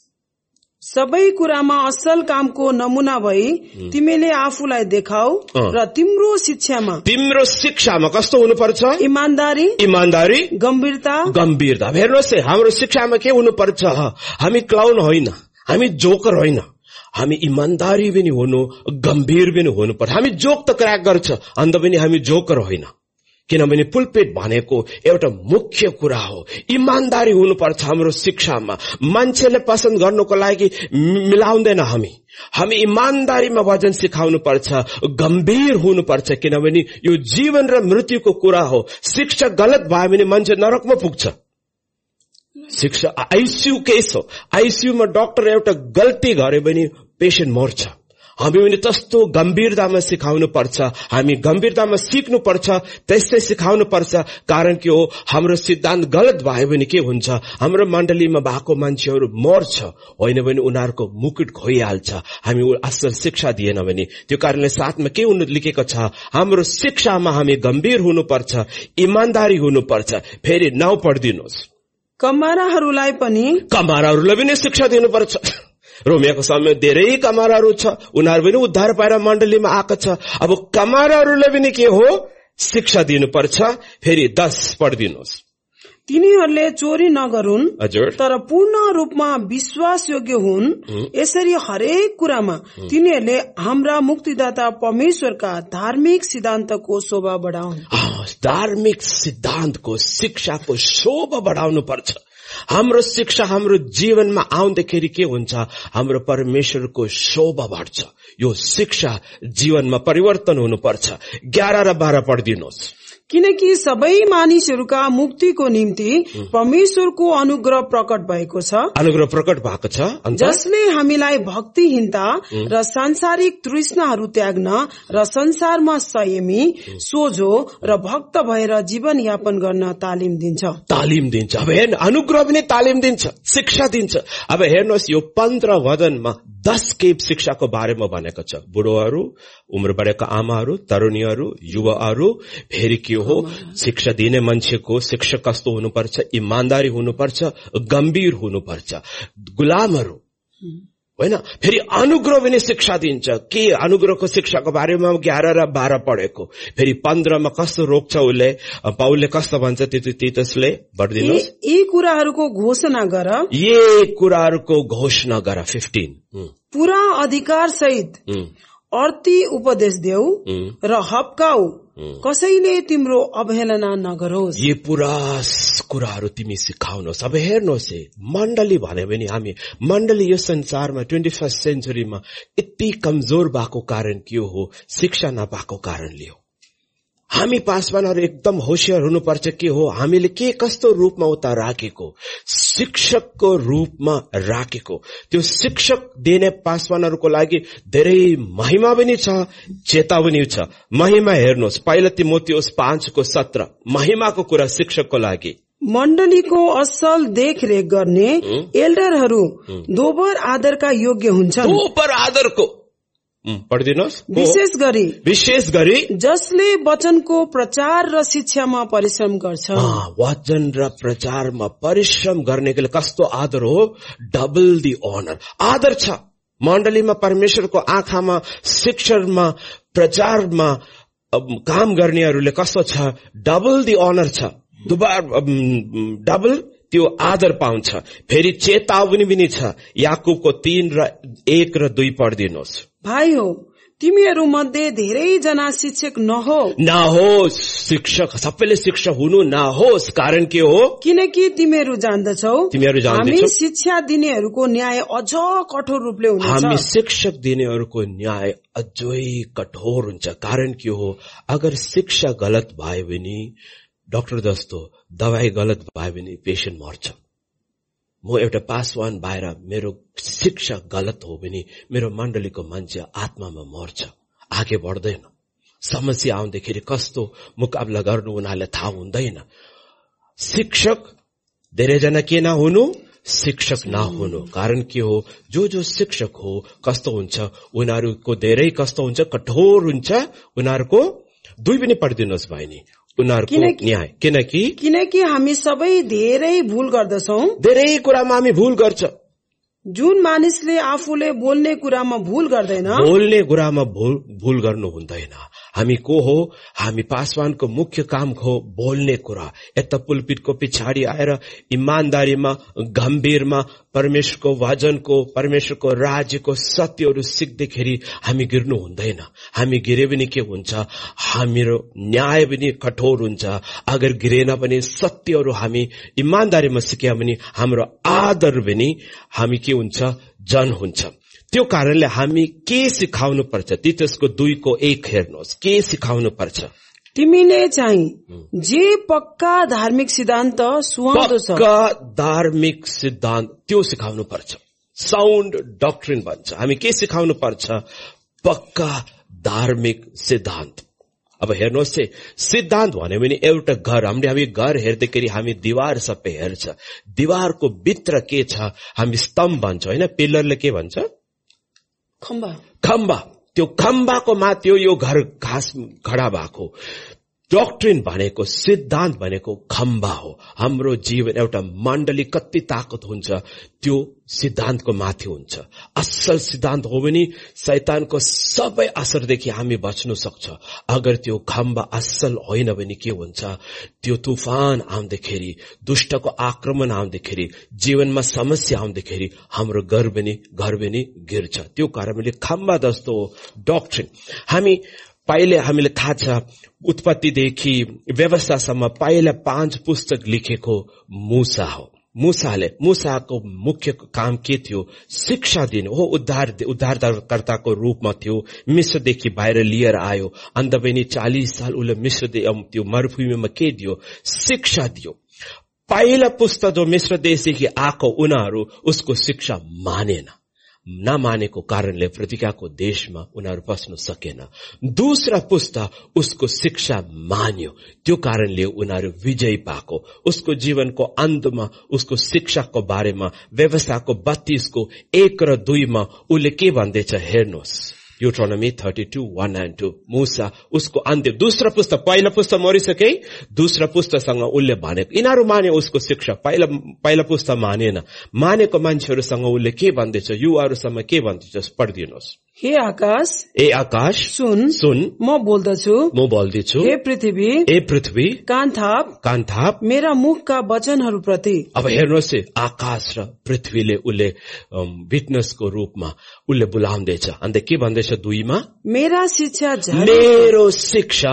सबै कुरामा असल कामको नमुना भई तिमीले आफूलाई देखाऊ र तिम्रो शिक्षामा तिम्रो शिक्षामा कस्तो हुनुपर्छ? इमानदारी इमानदारी गम्भीरता गम्भीरता। हेर्नुहोस् है, हाम्रो शिक्षामा के हुनुपर्छ? हामी क्लाउन होइन, हामी जोकर होइन, हामी इमानदारी पनि हुनु, गम्भीर पनि हुनुपर्छ। हामी जोक त क्र्याक गर्छ, अन्त पनि हामी जोकर होइन। किनभने पुलपिट भनेको एउटा मुख्य कुरा हो। इमानदारी हुनुपर्छ हाम्रो शिक्षामा। मान्छेले पसन्द गर्नको लागि मिलाउँदैन हामी हामी इमानदारीमा वचन सिकाउनु पर्छ, गम्भीर हुनुपर्छ। किनभने यो जीवन र मृत्युको कुरा हो। शिक्षा गलत भयो भने मान्छे नरकमा पुग्छ। शिक्षा आइसियू केस हो। आइसियूमा डाक्टर एउटा गल्ती गरे भने पेशेन्ट मर्छ। हामी पनि त्यस्तो गम्भीरतामा सिकाउनु पर्छ। हामी गम्भीरतामा सिक्नु पर्छ, त्यस्तै सिकाउनु पर्छ। कारण के हो? हाम्रो सिद्धान्त गलत भयो भने के हुन्छ? हाम्रो मण्डलीमा भएको मान्छेहरू मर्छ, होइन भने उनीहरूको मुकुट खोइहाल्छ। हामी असल शिक्षा दिएन भने। त्यो कारणले साथमा के हुनु लेखेको छ? हाम्रो शिक्षामा हामी गम्भीर हुनुपर्छ, इमानदारी हुनुपर्छ। फेरि नाउ पढिदिनुहोस्। कमाराहरूलाई पनि कमाराहरूलाई पनि शिक्षा दिनुपर्छ। रोमियाको समय धेरै कमाराहरू छ, उनीहरू पनि उद्धार पाएर मण्डलीमा आएको छ। अब कमाराहरूलाई पनि के हो? शिक्षा दिनुपर्छ। फेरि दस पढिदिनुहोस्। तिनीहरूले चोरी नगरून्, हजुर, तर पूर्ण रूपमा विश्वास योग्य हुन्। यसरी हरेक कुरामा तिनीहरूले हाम्रा मुक्तिदाता परमेश्वरका धार्मिक सिद्धान्तको शोभा बढाउन्। धार्मिक सिद्धान्तको शिक्षाको शोभा बढाउनु पर्छ। हाम्रो शिक्षा हाम्रो जीवनमा आउँदाखेरि के हुन्छ? हाम्रो परमेश्वरको शोभा बढ्छ। यो शिक्षा जीवनमा परिवर्तन हुनुपर्छ। एघार र बाह्र पढिदिनुहोस्। किनकि सबै मानिसहरूका मुक्तिको निम्ति परमेश्वरको अनुग्रह प्रकट भएको छ। अनुग्रह प्रकट भएको छ, जसले हामीलाई भक्तिहीनता र सांसारिक तृष्णाहरू त्याग्न र संसारमा संयमी, सोझो र भक्त भएर जीवन यापन गर्न तालिम दिन्छ। तालिम दिन्छ। अब हेर्नु, अनुग्रह पनि तालिम दिन्छ, शिक्षा दिन्छ। अब हेर्नुहोस्, यो पन्ध्र वचनमा दस केप शिक्षाको बारेमा भनेको छ। बुढोहरू, उम्र बढेका आमाहरू, तरुणीहरू, युवाहरू। फेरि के हो? शिक्षा दिने मान्छेको शिक्षा कस्तो हुनुपर्छ? इमानदारी हुनुपर्छ, गम्भीर हुनुपर्छ। गुलामहरू होइन, फेरि अनुग्रह पनि शिक्षा दिन्छ। के अनुग्रहको शिक्षाको बारेमा एघार र बाह्र पढेको। फेरि पन्ध्रमा कस्तो रोक्छ उसले, पाउलले कस्तो भन्छ तीतसले? पढिदिनुहोस्। यी कुराहरूको घोषणा गर, यी कुराहरूको घोषणा गर। फिफ्टिन पूरा अधिकार सहित अर्थी उपदेश देऊ र हप्काऊ, कसैले तिम्रो अवहेलना नगरोस्। यो पुरा कुराहरू तिमी सिकाउनुहोस्। अब हेर्नुहोस् है, मण्डली भन्यो भने हामी मण्डली यो संसारमा ट्वेन्टी फर्स्ट सेन्चुरीमा यति कमजोर भएको कारण के हो? शिक्षा नपाएको कारणले हो। हामी पासवानहरू एकदम होशियार हुनुपर्छ। के हो? हामीले के कस्तो रूपमा उता राखेको? शिक्षकको रूपमा राखेको। त्यो शिक्षक दिने पासवानहरूको लागि धेरै महिमा पनि छ, चेतावनी छ। महिमा हेर्नुहोस्, पहिलो तिमोथेयुस पाँचको सत्र, महिमाको कुरा शिक्षकको लागि। मण्डलीको असल देखरेख गर्ने एल्डरहरू दोबर आदरका योग्य हुन्छन्। दोबर आदरको पढिदिनुहोस्। विशेष गरी विशेष गरी जसले वचनको प्रचार र शिक्षामा परिश्रम गर्छ। वचन र प्रचारमा परिश्रम गर्नेको कस्तो आदर हो? Double the honour. आदर छ मण्डलीमा। परमेश्वरको आँखामा शिक्षामा प्रचारमा काम गर्नेहरूले कस्तो छ? डबल दी अनर छ, दुबार डबल त्यो आदर पाउँछ। फेरि चेतावनी पनि छ। याकुबको तीन र एक र दुई पढिदिनुहोस्। भाइ हो, तिमीहरू मध्ये धेरै जना शिक्षक नहो नहोस्। शिक्षक सबैले शिक्षक हुनु नहोस्। कारण के हो? किनकि तिमीहरू जान्दछौ तिमीहरू हामी शिक्षा दिनेहरूको न्याय अझ कठोर रूपले हुन्छ। हामी शिक्षक दिनेहरूको न्याय अझै कठोर हुन्छ। कारण के हो? अगर शिक्षा गलत भयो भने, डाक्टर जस्तो दवाई गलत भयो भने पेशेन्ट मर्छ। म एउटा पासवान भएर मेरो शिक्षा गलत हो भने मेरो मण्डलीको मान्छे आत्मामा मर्छ, आगे बढ्दैन। समस्या आउँदाखेरि कस्तो मुकाबला गर्नु उनीहरूलाई थाहा हुँदैन। शिक्षक धेरैजना के नहुनु? शिक्षक नहुनु कारण के हो? जो जो शिक्षक हो कस्तो हुन्छ? उनीहरूको धेरै कस्तो हुन्छ? कठोर हुन्छ। उनीहरूको दुई पनि पढिदिनुहोस् बहिनी, उनीहरूको न्याय। किनकि किनकि हामी सबै धेरै भूल गर्दछौं। धेरै कुरामा हामी भूल गर्छ। जुन मानिसले आफूले बोल्ने कुरामा भूल गर्दैन, बोल्ने कुरामा भूल भूल गर्नु हुँदैन। हामी को हो? हामी पासवानको मुख्य काम हो बोल्ने कुरा। यता पुलपिटको पछाडि आएर इमानदारीमा, गम्भीरमा परमेश्वरको वचनको, परमेश्वरको राज्यको सत्यहरू सिक्दाखेरि हामी गिर्नु हुँदैन। हामी गिरे पनि के हुन्छ? हाम्रो न्याय पनि कठोर हुन्छ। अगर गिरेन पनि सत्यहरू हामी इमानदारीमा सिक्या भने हाम्रो आदर पनि हामी के हुन्छ? जन हुन्छ। त्यो कारणले हामी के सिकाउनु पर्छ? तीतसको दुईको एक हेर्नुहोस्, के सिकाउनु पर्छ? तिमीले चाहिँ जे पक्का धार्मिक सिद्धान्त सुहाउँदो छ, पक्का धार्मिक सिद्धान्त त्यो सिकाउनु पर्छ। साउन्ड डक्ट्रिन भन्छ। हामी के सिकाउनु पर्छ? पक्का धार्मिक सिद्धान्त। अब हेर्नुहोस् है, सिद्धान्त भन्यो भने एउटा घर, हामीले हामी घर हेर्दाखेरि हामी दिवार सबै हेर्छ। दिवारको भित्र के छ? हामी स्तम्भ भन्छ होइन, पिलरले के भन्छ? खम्बा। खम्बा। त्यो खम्बाको माथि यो घर घाँस खडा भएको। डक्ट्रिन भनेको, सिद्धान्त भनेको खम्बा हो। हाम्रो जीवन एउटा मण्डली कति ताकत हुन्छ त्यो सिद्धान्तको माथि हुन्छ। असल सिद्धान्त हो भने शैतानको सबै असरदेखि हामी बच्नु सक्छ। अगर त्यो खम्बा असल होइन भने के हुन्छ? त्यो तुफान आउँदाखेरि, दुष्टको आक्रमण आउँदाखेरि, जीवनमा समस्या आउँदाखेरि हाम्रो घर पनि घर पनि गिर्छ। त्यो कारणले खम्बा जस्तो हो डक्ट्रिन। हामी पहिले हामीले थाहा छ उत्पत्तिदेखि व्यवस्थासम्म पहिला पाँच पुस्तक लेखेको मूसा हो। मूसाले मूसाको मुख्य काम के थियो? शिक्षा दिनु हो। उद्धार उद्धारकर्ताको रूपमा थियो। मिस्रदेखि बाहिर लिएर आयो। अन्त पनि चालीस साल उसले मिस्र त्यो मरुभूमिमा के दियो? शिक्षा दियो। पहिला पुस्ता जो मिस्र देशदेखि आएको उनीहरू उसको शिक्षा मानेन। नमानेको कारणले प्रतिज्ञाको देशमा उनीहरू बस्नु सकेन। दूसरा पुस्ता उसको शिक्षा मान्यो, त्यो कारणले उनीहरू विजय पाएको। उसको जीवनको अन्तमा उसको शिक्षाको बारेमा व्यवस्थाको बत्तीसको एक र दुईमा उसले के भन्दैछ हेर्नुहोस्। Deuteronomy thirty two one and two. मूसा उसको अन्त्य दूसरा पुस्ता, पहिला पुस्ता मरिसके, दूसरा पुस्तासँग उसले भनेको यिनीहरू माने उसको शिक्षा। पहिला पहिला पुस्ता मानेन। मानेको मान्छेहरूसँग उसले के भन्दैछ? युवाहरूसँग के भन्दैछ? पढिदिनुहोस्। हे आकाश, ए आकाश सुन सुन म बोल्दछु, म बोल्दैछु। हे पृथ्वी, ए पृथ्वी कान थाप कान थाप मेरा मुखका वचनहरूप्रति। अब हेर्नुहोस् है, आकाश र पृथ्वीले उसले विटनेसको रूपमा उसले बोलाउँदैछ। अन्त के भन्दैछ दुईमा? मेरा शिक्षा मेरो शिक्षा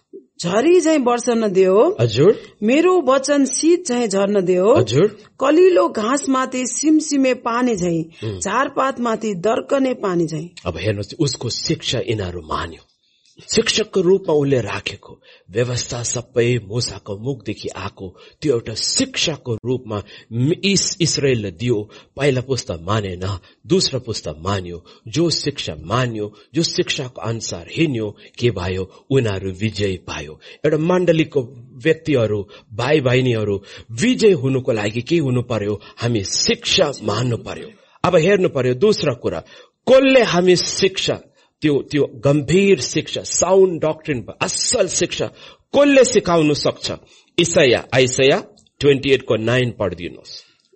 झरी झैं वर्षन दियो। हजुर। मेरो वचन शीत झैं झर्न दियो। हजुर। कलिलो घाँस माथि सिमसिमे पानी झैं, झारपात माथि दर्कने पानी झैं। अब हेर्नुहोस्, उसको शिक्षा यिनीहरू मान्यो। शिक्षकको रूपमा उसले राखेको व्यवस्था सबै मूसाको मुखदेखि आएको त्यो एउटा शिक्षाको रूपमा इस्राएलले दियो। पहिला पुस्ता मानेन, दोस्रो पुस्ता मान्यो। जो शिक्षा मान्यो, जो शिक्षाको अनुसार हिँड्यो, के भयो? उनीहरू विजय पायो। एउटा मण्डलीको व्यक्तिहरू, भाइ बहिनीहरू विजय हुनुको लागि के हुनु पर्यो? हामी शिक्षा मान्नु पर्यो। अब हेर्नु पर्यो दोस्रो कुरा, कसले हामी शिक्षा त्यो त्यो गम्भीर शिक्षा, साउन्ड डक्ट्रिन, असल शिक्षा कसले सिकाउन सक्छ? इसाया आइसाया अट्ठाइस को नौ पढिदिनुहोस्।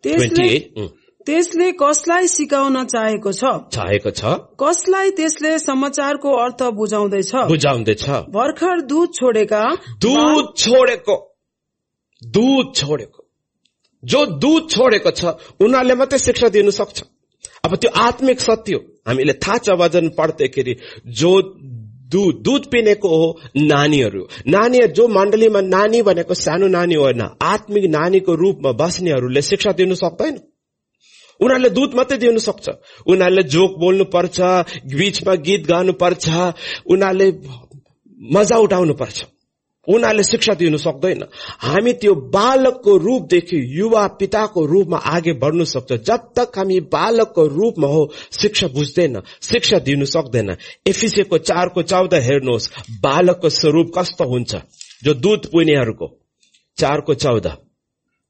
त्यसले कसलाई सिकाउन चाहेको छ? चाहेको छ कसलाई त्यसले समाचारको अर्थ बुझाउँदैछ? बुझाउँदैछ। भर्खर दूध छोडेका, दूध छोडेको, दूध छोडेको, जो दूध छोडेको छ उनीहरूले मात्रै शिक्षा दिनु सक्छ। अब त्यो आत्मिक सत्य हामीले थाहा छ। वचन पढ्दाखेरि जो दूध दूध पिनेको हो नानीहरू, नानीहरू जो मण्डलीमा नानी भनेको सानो नानी होइन, आत्मिक नानीको रूपमा बस्नेहरूले शिक्षा दिनु सक्दैन। उनीहरूले दूध मात्रै दिनु सक्छ। उनीहरूले जोक बोल्नु पर्छ, बीचमा गीत गाउनु पर्छ, उनीहरूले मजा उठाउनु पर्छ। उनीहरूले शिक्षा दिनु सक्दैन। हामी त्यो बालकको रूपदेखि युवा पिताको रूपमा आगे बढ्नु सक्छ। जब तक हामी बालकको रूपमा हो शिक्षा बुझ्दैन, शिक्षा दिनु सक्दैन। एफिसीको चारको चौध हेर्नुहोस्, बालकको स्वरूप कस्तो हुन्छ? जो दूध पिनेहरूको चारको चौध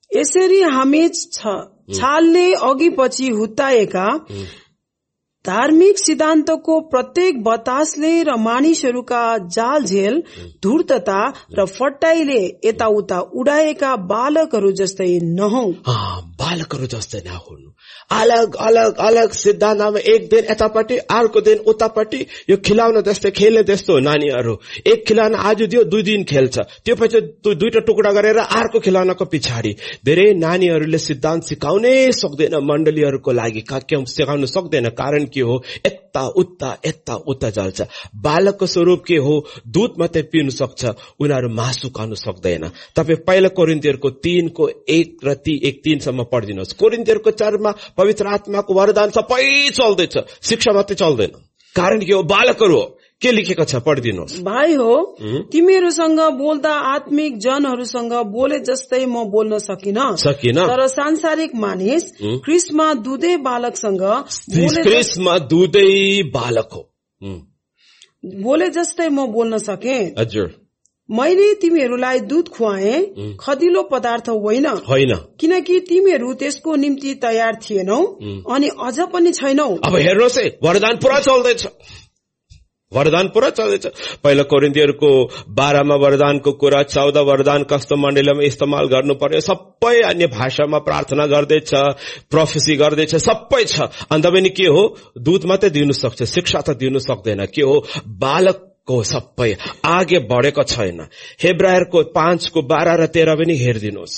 यसरी हामी छ- छालले अघि पछि हुत्ताएका धार्मिक सिद्धान्तको प्रत्येक बतासले र मानिसहरूका जालझेल धूर्तता र फट्टाइले यताउता उडाएका बालकहरू जस्तै नहौ। बालकहरू जस्तै नहुनु। अलग अलग अलग सिद्धान्तमा एक दिन यतापट्टि अर्को दिन उतापट्टि यो खिलाउन जस्तै खेल्ने जस्तो हो नानीहरू। एक खिलाउन आज दियो दुई दिन खेल्छ, त्यो पछि दुईटा टुक्रा गरेर अर्को खिलाउनको पछाडि धेरै नानीहरूले सिद्धान्त सिकाउनै सक्दैन, मण्डलीहरूको लागि क्याउ सिकाउन सक्दैन। कारण के हो? यता उता यता उता जान्छ। बालकको स्वरूप के हो? दूध मात्रै पिउन सक्छ, उनीहरू मासु खानु सक्दैन। तपाईँ पहिलो कोरिन्थियरको तीनको एक र ती एक तीनसम्म पढिदिनुहोस्। कोरिन्थियरको चारमा पवित्र आत्माको वरदान सबै चल्दैछ, शिक्षा मात्रै चल्दैन। कारण के हो? बालकहरू हो। के लेखेको छ पढिदिनुहोस्। भाइ हो, तिमीहरूसँग बोल्दा आत्मिक जनहरूसँग बोले जस्तै म बोल्न सकिन सकिन तर सांसारिक मानिस क्रिस्टमा दुधै बालकसँग बोले क्रिस्टमा दुधै बालक हो बोले जस्तै म बोल्न सके। हजुर, मैले तिमीहरूलाई दूध खुवाए, खदिलो पदार्थ होइन होइन, किनकि तिमीहरू त्यसको निम्ति तयार थिएनौ अनि अझ पनि छैनौ। अब हेर्नुहोस् है, वरदान पुरा चल्दैछ, वरदान पुरा चल्दैछ। पहिलो कोरिन्थियरको बाह्रमा वरदानको कुरा, चौध वरदान कस्तो मण्डलीमा इस्तेमाल गर्नु पर्यो, सबै अन्य भाषामा प्रार्थना गर्दैछ, प्रोफेसी गर्दैछ, सबै छ। अन्त पनि के हो? दूध मात्रै दिनु सक्छ, शिक्षा त दिनु सक्दैन। के हो? बालक को सबै आगे बढेको छैन। हेब्रायरको पाँचको बाह्र र तेह्र पनि हेरिदिनुहोस्।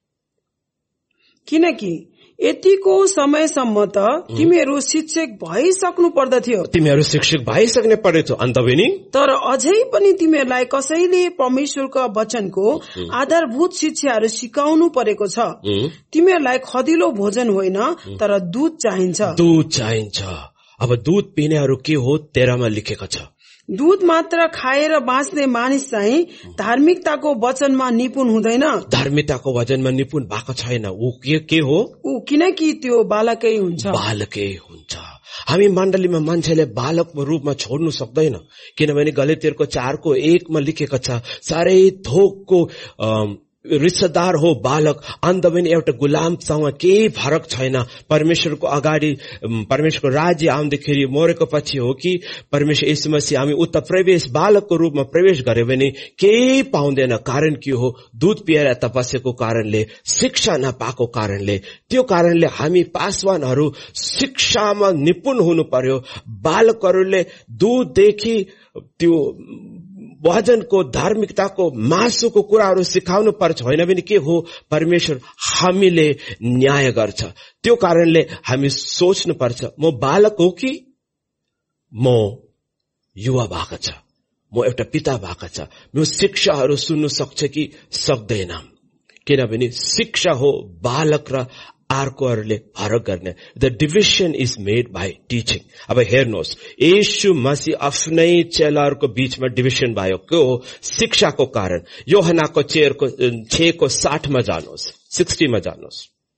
किनकि यतिको समयसम्म त तिमीहरू शिक्षक भइसक्नु पर्दथ्यो, तिमीहरू शिक्षक भइसक्ने परेछ। अन्त पनि तर अझै पनि तिमीहरूलाई कसैले परमेश्वरको वचनको आधारभूत शिक्षाहरू सिकाउनु परेको छ। तिमीहरूलाई खदिलो भोजन होइन तर दूध चाहिन्छ। दूध चाहिन्छ। अब दूध पिनेहरू के हो? तेह्रमा लेखेको छ। दूध मात्र खाएर बाँच्ने मानिस चाहिँ धार्मिकताको वचनमा निपुण हुँदैन। धार्मिकताको वचनमा निपुण भएको छैन। ऊ के के हो? ऊ किनकि त्यो बालकै हुन्छ, बालकै हुन्छ। हामी मण्डलीमा मान्छेले बालकको रूपमा छोड्नु सक्दैन, किनभने गलातियरको चारको एकमा लेखेको छ, साह्रै थोकको रिश्तेदार हो बालक। अन्त पनि एउटा गुलामसँग केही फरक छैन। परमेश्वरको अगाडि परमेश्वरको राज्य आउँदाखेरि मरेको पछि हो कि परमेश्वर यीशु मसीह हामी उता प्रवेश बालकको रूपमा प्रवेश गर्यो भने केही पाउँदैन। कारण के हो? दूध पिएर यता बसेको कारणले, शिक्षा नपाएको कारणले। त्यो कारणले हामी पासवानहरू शिक्षामा निपुण हुनु पर्यो। बालकहरूले दूधदेखि त्यो वचनको धार्मिकताको मासुको कुराहरू सिकाउनु पर्छ। होइन भने के हो? परमेश्वर हामीले न्याय गर्छ। त्यो कारणले हामी सोच्नु पर्छ, म बालक हो कि म युवा भएको छ, म एउटा पिता भएको छ, म शिक्षाहरू सुन्नु सक्छ कि सक्दैन। किनभने शिक्षा हो बालक र अर्कोहरूले फरक गर्ने। The division is made by teaching. अब हेर्नुहोस्, येशू मसीह आफ्नै चेलाहरूको बीचमा डिभिजन भयो। के हो? शिक्षाको कारण। योहनाको चेयरको छको साठमा जानुहोस्, सिक्सटीमा जानुहोस्।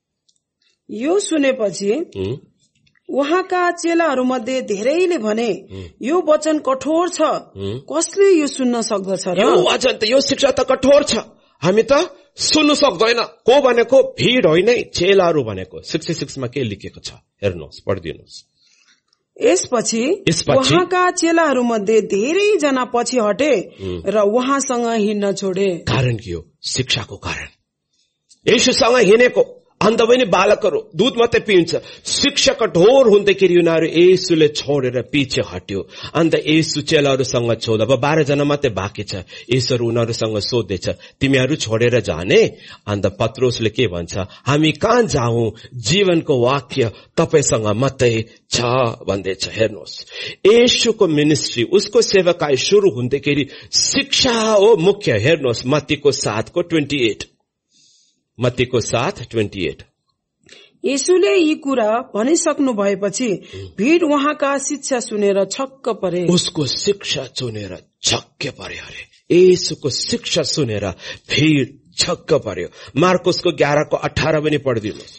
यो सुनेपछि उहाँका चेलाहरू मध्ये धेरैले भने, यो वचन कठोर छ, कसले यो सुन्न सक्दछ र? यो वचन त, यो शिक्षा त कठोर छ, हामी त सुन्नु सक्दैन। को भनेको? भीड़ होइन, चेलाहरू भनेको। सिक्सटी सिक्समा के लेखेको छ हेर्नुहोस्, पढिदिनुहोस्। यसपछि उहाँका चेलाहरू मध्ये धेरै जना पछि हटे र उहाँसँग हिँड्न छोडे। कारण के हो? शिक्षाको कारण। येशूसँग हिँडेको अन्त पनि बालकहरू दूध मात्रै पिन्छ। शिक्षा कठोर हुँदाखेरि उनीहरू येशूले छोडेर पछि हट्यो। अन्त येशू चेलाहरूसँग छोड, अब बाह्र जना मात्रै बाँकी छ। येशू उनीहरूसँग सोध्दैछ, तिमीहरू छोडेर जाने? अन्त पत्रुसले के भन्छ? हामी कहाँ जाउँ? जीवनको वाक्य तपाईसँग मात्रै छ भन्दैछ। हेर्नुहोस्, येशूको मिनिस्ट्री, उसको सेवाकाई सुरु हुँदाखेरि शिक्षा हो मुख्य। हेर्नुहोस्, मत्तीको सातको ट्वेन्टी एट मत्तीको सात ट्वेन्टी एट येशूले यी कुरा भनिसक्नु भएपछि भीड़ उहाँका शिक्षा सुनेर छक्क परे। उसको शिक्षा सुनेर छक्क पर्यो। अरे, येशूको शिक्षा सुनेर भीड़ छक्क पर्यो। मार्कुसको ग्यारहको अठार पनि पढिदिनुहोस्।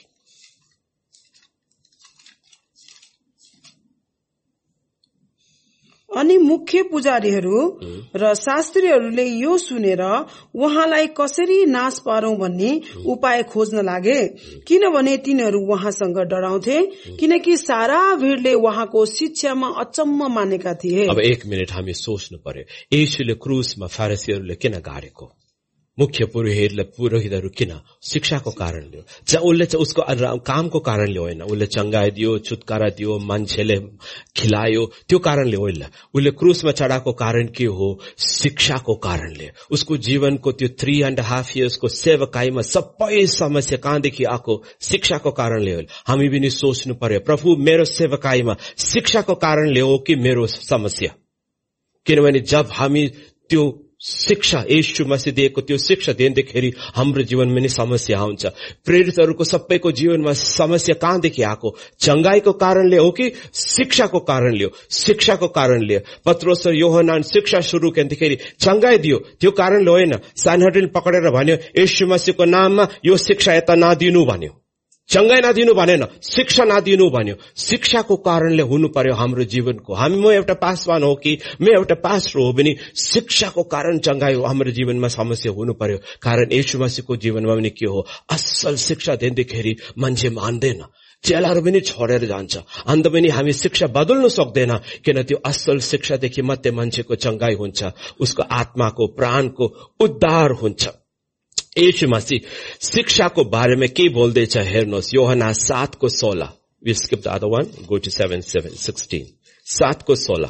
अनि मुख्य पुजारीहरू र शास्त्रीहरूले यो सुनेर उहाँलाई कसरी नाश पारौं भन्ने उपाय खोज्न लागे, किनभने तिनीहरू उहाँसँग डराउँथे, किनकि सारा भिडले उहाँको शिक्षामा अचम्म मानेका थिए। अब एक मिनट हामी सोच्नु पर्यो, येशूले क्रुसमा फारिसीहरूले किन गाडेको? मुख्य पुरोहितले पुरोहितहरू किन? शिक्षाको कारणले हो। उसले चाहिँ उसको कामको कारणले होइन, उसले चङ्गाइदियो, छुटकारा दियो, मान्छेले खिलायो, त्यो कारणले होइन। उसले क्रुसमा चढाएको कारण के हो? शिक्षाको कारणले। उसको जीवनको त्यो थ्री एन्ड हाफ इयर्सको सेवकाईमा सबै समस्या कहाँदेखि आएको? शिक्षाको कारणले हो। हामी पनि सोच्नु पर्यो, प्रभु मेरो सेवकाईमा शिक्षाको कारणले हो कि मेरो समस्या? किनभने जब हामी त्यो शिक्षा येशू मसीह दिएको त्यो शिक्षा दिँदाखेरि हाम्रो जीवनमा नि समस्या आउँछ। प्रेरितहरूको सबैको जीवनमा समस्या कहाँदेखि आएको? चङ्गाईको कारणले हो कि शिक्षाको कारणले हो? शिक्षाको कारणले। पत्रोस र योहनान शिक्षा सुरु गर्दाखेरि चङ्गाई दियो, त्यो कारणले होइन। सानहड्रीले पकडेर भन्यो येशू मसीहको नाममा यो शिक्षा यता नदिनु भन्यो, चङ्गाई नदिनु भनेन, शिक्षा नदिनु भन्यो। शिक्षाको कारणले हुनु पर्यो हाम्रो जीवनको। हामी म एउटा पासवान हो कि म एउटा पास्टर हो भने शिक्षाको कारण चङ्गाई हाम्रो जीवनमा समस्या हुनु पर्यो। कारण येशू मसीहको जीवनमा पनि के हो? असल शिक्षा दिँदाखेरि मान्छे मान्दैन, चेलाहरू पनि छोडेर जान्छ। अन्त पनि हामी शिक्षा बदल्नु सक्दैन, किन त्यो असल शिक्षादेखि मात्रै मान्छेको चङ्गाई हुन्छ, उसको आत्माको प्राणको उद्धार हुन्छ। येशू मसीह शिक्षाको बारेमा के बोल्दैछ हेर्नुहोस्, योहना सात को सोलह। We skip the other one, go to seven, seven, sixteen. सात को सोलह।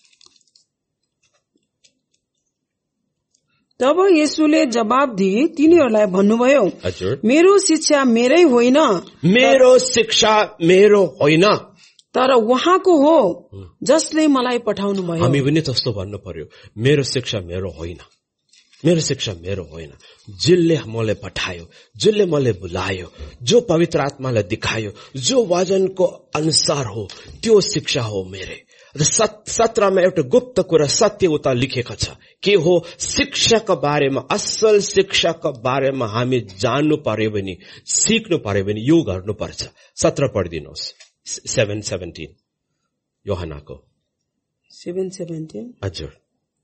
तब येशूले जवाब दिए तिनीहरूलाई भन्नुभयो, मेरो शिक्षा मेरै होइन, मेरो शिक्षा मेरो होइन, तर उहाँको हो जसले मलाई पठाउनु भयो। हामी पनि त्यस्तो भन्नु पर्यो, मेरो शिक्षा मेरो होइन, मेरो शिक्षा मेरो होइन, जसले मलाई पठायो, जसले मलाई बुलायो, जो पवित्र आत्मालाई दिखायो, जो वचनको अनुसार हो, त्यो शिक्षा हो मेरे। सत्रमा एउटा गुप्त कुरा सत्य उता लेखेको छ, के हो? शिक्षाको बारेमा, असल शिक्षाको बारेमा हामी जान्नु पर्यो भने, सिक्नु पर्यो भने यो गर्नुपर्छ। सत्र पढिदिनुहोस्, सेभेन सेभेन्टिन योहनाको सेभेन सेभेन्टिन। हजुर।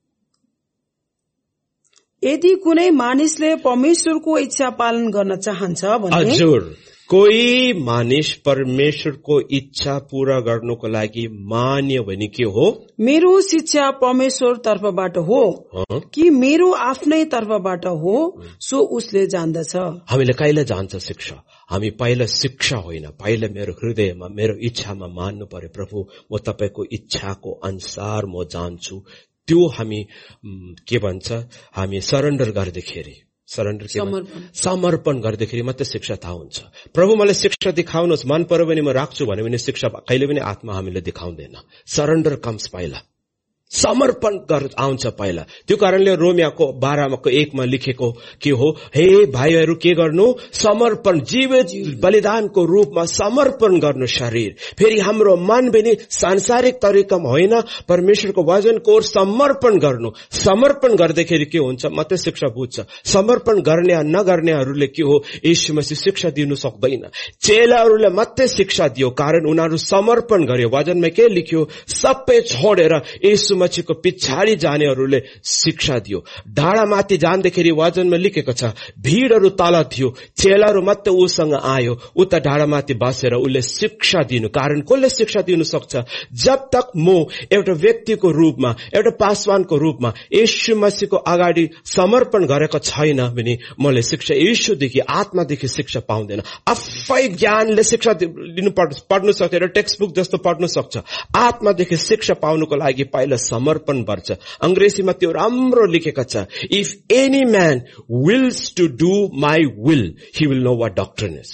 यदि कुनै मानिसले परमेश्वरको इच्छा पालन गर्न चाहन्छ भने, हजुर, कोही मानिस परमेश्वरको इच्छा पूरा गर्नको लागि मान्यो भने के हो? मेरो शिक्षा परमेश्वर तर्फबाट हो कि मेरो आफ्नै तर्फबाट हो, सो उसले जान्दछ। हामीले कहिले जान्छ शिक्षा? हामी पहिला शिक्षा होइन, पहिला मेरो हृदयमा, मेरो इच्छामा मान्नु पर्यो, प्रभु म तपाईको इच्छाको अनुसार म जान्छु। त्यो हामी के भन्छ, हामी सरेन्डर गर्दाखेरि, सरेन्डर के समर्पण गर्दाखेरि मात्रै शिक्षा थाहा हुन्छ। प्रभु मलाई शिक्षा देखाउनुहोस्, मन पर्यो भने म राख्छु भन्यो भने शिक्षा कहिले पनि आत्मा हामीले देखाउँदैन। सरेन्डर कम्स पहिला, समर्पण आउँछ पहिला। त्यो कारणले रोमियाको बाह्रको एकमा लेखेको के हो? हे भाइहरू के गर्नु? समर्पण, जीवित बलिदानको रूपमा समर्पण गर्नु शरीर। फेरि हाम्रो मन पनि सांसारिक तरिकामा होइन, परमेश्वरको वचनको ओर समर्पण गर्नु। समर्पण गर्दाखेरि के हुन्छ? मात्रै शिक्षा बुझ्छ। समर्पण गर्ने नगर्नेहरूले के हो? येशू मसीह शिक्षा दिनु सक्दैन। चेलाहरूले मात्रै शिक्षा दियो, कारण उनीहरू समर्पण गर्यो। वचनमा के लेख्यो? सबै छोडेर येशू मसीहको पछाडि जानेहरूले शिक्षा दियो। डाँडामाथि जाँदाखेरि वचनमा लेखेको छ, भिडहरू तल थियो, चेलाहरू मात्रै उसँग आयो, उता डाँडामाथि बसेर उसले शिक्षा दिनु। कारण कसले शिक्षा दिनु सक्छ? जब तक म एउटा व्यक्तिको रूपमा, एउटा पासवानको रूपमा येशू मसीहको अगाडि समर्पण गरेको छैन भने मैले शिक्षा येशूदेखि, आत्मादेखि शिक्षा पाउँदैन। आफै ज्ञानले शिक्षा लिनु पढ्नु सक्छ, टेक्स्ट बुक जस्तो पढ्नु सक्छ। आत्मादेखि शिक्षा पाउनुको लागि पहिला समर्पण पर्छ। अंग्रेजीमा त्यो राम्रो लेखेको छ, if any man wills to do my will he will know what doctrine is.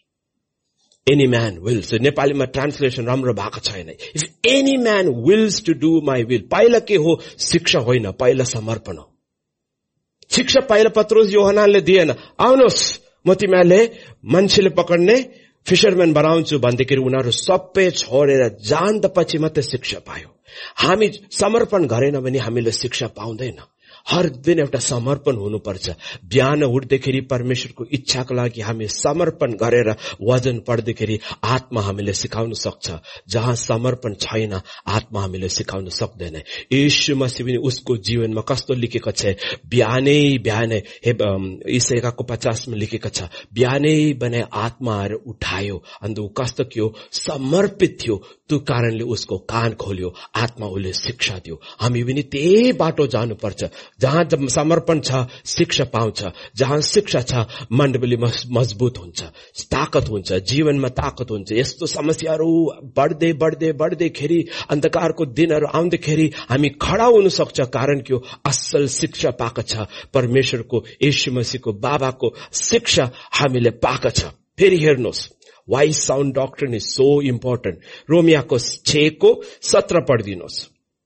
Any man wills, नेपालीमा ट्रान्सलेसन राम्रो भएको छैन। If any man wills to do my will, पहिला के हो? शिक्षा होइन, पहिला समर्पण हो। शिक्षा पहिला पत्रोस योहनानले दिएन, आउनुहोस् म तिमीहरूले मान्छेले पकड्ने फिशरम्यान बनाउँछु भन्दाखेरि उनीहरू सबै छोडेर जान्दा पछि मात्रै शिक्षा पायो। हामी समर्पण गरेन भने हामीले शिक्षा पाउँदैन। हर दिन एउटा समर्पण हुनुपर्छ। बिहान उठ्दाखेरि परमेश्वरको इच्छाको लागि हामी समर्पण गरेर वजन पढ्दाखेरि आत्मा हामीले सिकाउन सक्छ। जहाँ समर्पण छैन आत्मा हामीले सिकाउन सक्दैन। यीशु मसीह पनि उसको जीवनमा कस्तो लेखेको छ, बिहानै बिहानै ईशायाको पचासमा लेखेको छ, बिहानै बने आत्माहरू उठायो। अन्त ऊ कस्तो थियो, समर्पित थियो। त्यो कारणले उसको कान खोल्यो, आत्मा उसले शिक्षा दियो। हामी पनि त्यही बाटो जानुपर्छ। जहाँ समर्पण छ शिक्षा पाउँछ, जहाँ शिक्षा छ मण्डली मजबुत हुन्छ, ताकत हुन्छ, जीवनमा ताकत हुन्छ। यस्तो समस्याहरू बढ्दै बढ्दै बढ्दैखेरि अन्धकारको दिनहरू आउँदाखेरि हामी खडा हुन सक्छ। कारण के हो, असल शिक्षा पाएको छ, परमेश्वरको यीशु मसीहको बाबाको शिक्षा हामीले पाएको छ। फेरि हेर्नुहोस्, why sound doctrine is so important. रोमियाको छ को सत्र पढिदिनुहोस्।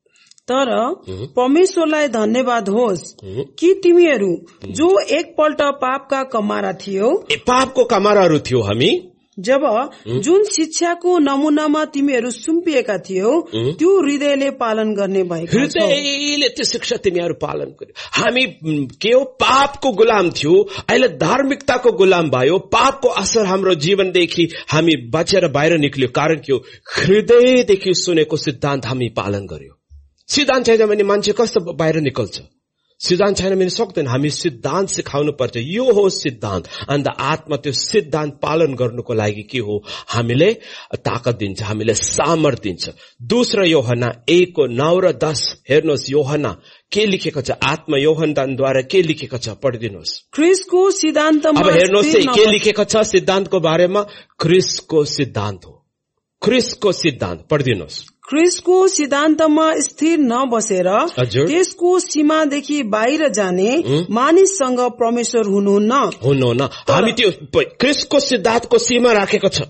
तर परमेश्वरलाई धन्यवाद होस् कि तिमीहरू जो एकपल्ट पापका कमारा थियो, पापको कमाराहरू थियो हामी, जब जुन शिक्षाको नमुनामा तिमीहरू सुम्पिएका थियो त्यो हृदयले पालन गर्ने भएको छ। हृदयले त्यो शिक्षा तिमीहरू पालन गर्यो। हामी के हो, पापको गुलाम थियो, अहिले धार्मिकताको गुलाम भयो। पापको असर हाम्रो जीवनदेखि हामी बचेर बाहिर निक्ल्यो। कारण के हो, हृदयदेखि सुनेको सिद्धान्त हामी पालन गर्यो। सिद्धान्त छैन भने मान्छे कस्तो बाहिर निकल्छ? सिद्धान्त छैन भने सक्दैन। हामी सिद्धान्त सिकाउनु पर्छ, यो हो सिद्धान्त। अन्त आत्मा त्यो सिद्धान्त पालन गर्नुको लागि के हो, हामीले ताकत दिन्छ, हामीले सामर्थ दिन्छ। दोस्रो योहन्ना एक को नौ र दस हेर्नुहोस्, योहन्ना के लेखेको छ, आत्मा योहन्दानद्वारा के लेखेको छ पढिदिनुहोस्। ख्रिस्टको सिद्धान्तमा अब हेर्नुहोस् के लेखेको छ सिद्धान्तको बारेमा, ख्रिस्टको सिद्धान्त हो। ख्रिस्टको सिद्धान्त पढिदिनुहोस्। ख्रिस्टको सिद्धान्तमा स्थिर नबसेर त्यसको सीमादेखि बाहिर जाने मानिससँग परमेश्वर हुनुहुन्न हुनुहुन्न हामी त्यो ख्रिस्टको सिद्धान्तको सीमा राखेको छ,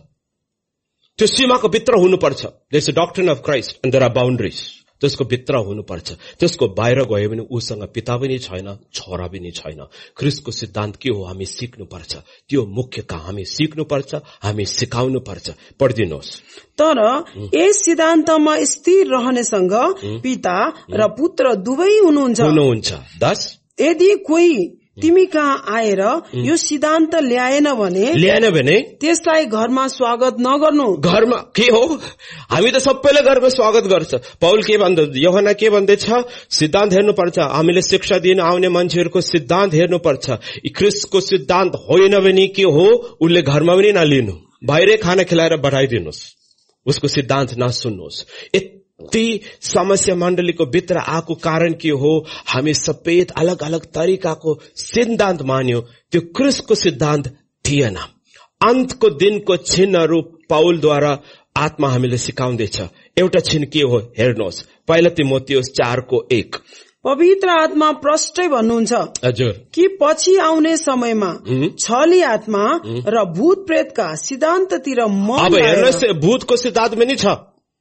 त्यो सीमाको भित्र हुनुपर्छ। There is a doctrine of Christ and there are boundaries. त्यसको भित्र हुनुपर्छ। त्यसको बाहिर गयो भने उसँग पिता पनि छैन, छोरा पनि छैन। ख्रिस्टको सिद्धान्त के हो हामी सिक्नुपर्छ। त्यो मुख्य काम हामी सिक्नुपर्छ, हामी सिकाउनु पर्छ। पढिदिनुहोस्। तर यस सिद्धान्तमा स्थिर रहनेसँग पिता र पुत्र दुवै हुनुहुन्छ हुनुहुन्छ दस यदि कोही तिमी कहाँ आएर यो सिद्धान्त ल्याएन भने ल्याएन भने त्यसलाई घरमा स्वागत नगर्नु। घरमा के हो, हामी त सबैले घरमा स्वागत गर्छ। पौल के भन्छ, यूहन्ना के भन्दैछ, सिद्धान्त हेर्नुपर्छ। हामीले शिक्षा दिन आउने मान्छेहरूको सिद्धान्त हेर्नुपर्छ। ख्रिस्टको सिद्धान्त होइन भने के हो, उसले घरमा पनि नलिनु, बाहिरै खाना खिलाएर बढाइदिनुहोस्, उसको सिद्धान्त नसुन्नुहोस्। ती समस्या मण्डलीको भित्र आएको कारण के हो, हामी सबै अलग अलग तरिकाको सिद्धान्त मान्यो, त्यो ख्रिस्टको सिद्धान्त थिएन। अन्तको दिनको चिन्हहरू पौलद्वारा आत्मा हामीले सिकाउँदैछ। एउटा चिन्ह के हो हेर्नुहोस्, पहिला तिमोथेयुस चार को एक। पवित्र आत्मा प्रष्टै भन्नुहुन्छ हजुर कि पछि आउने समयमा छली आत्मा र भूत प्रेतका सिद्धान्ततिर मन अब हेर्नुहोस्, भूतको सिद्धान्त पनि छ,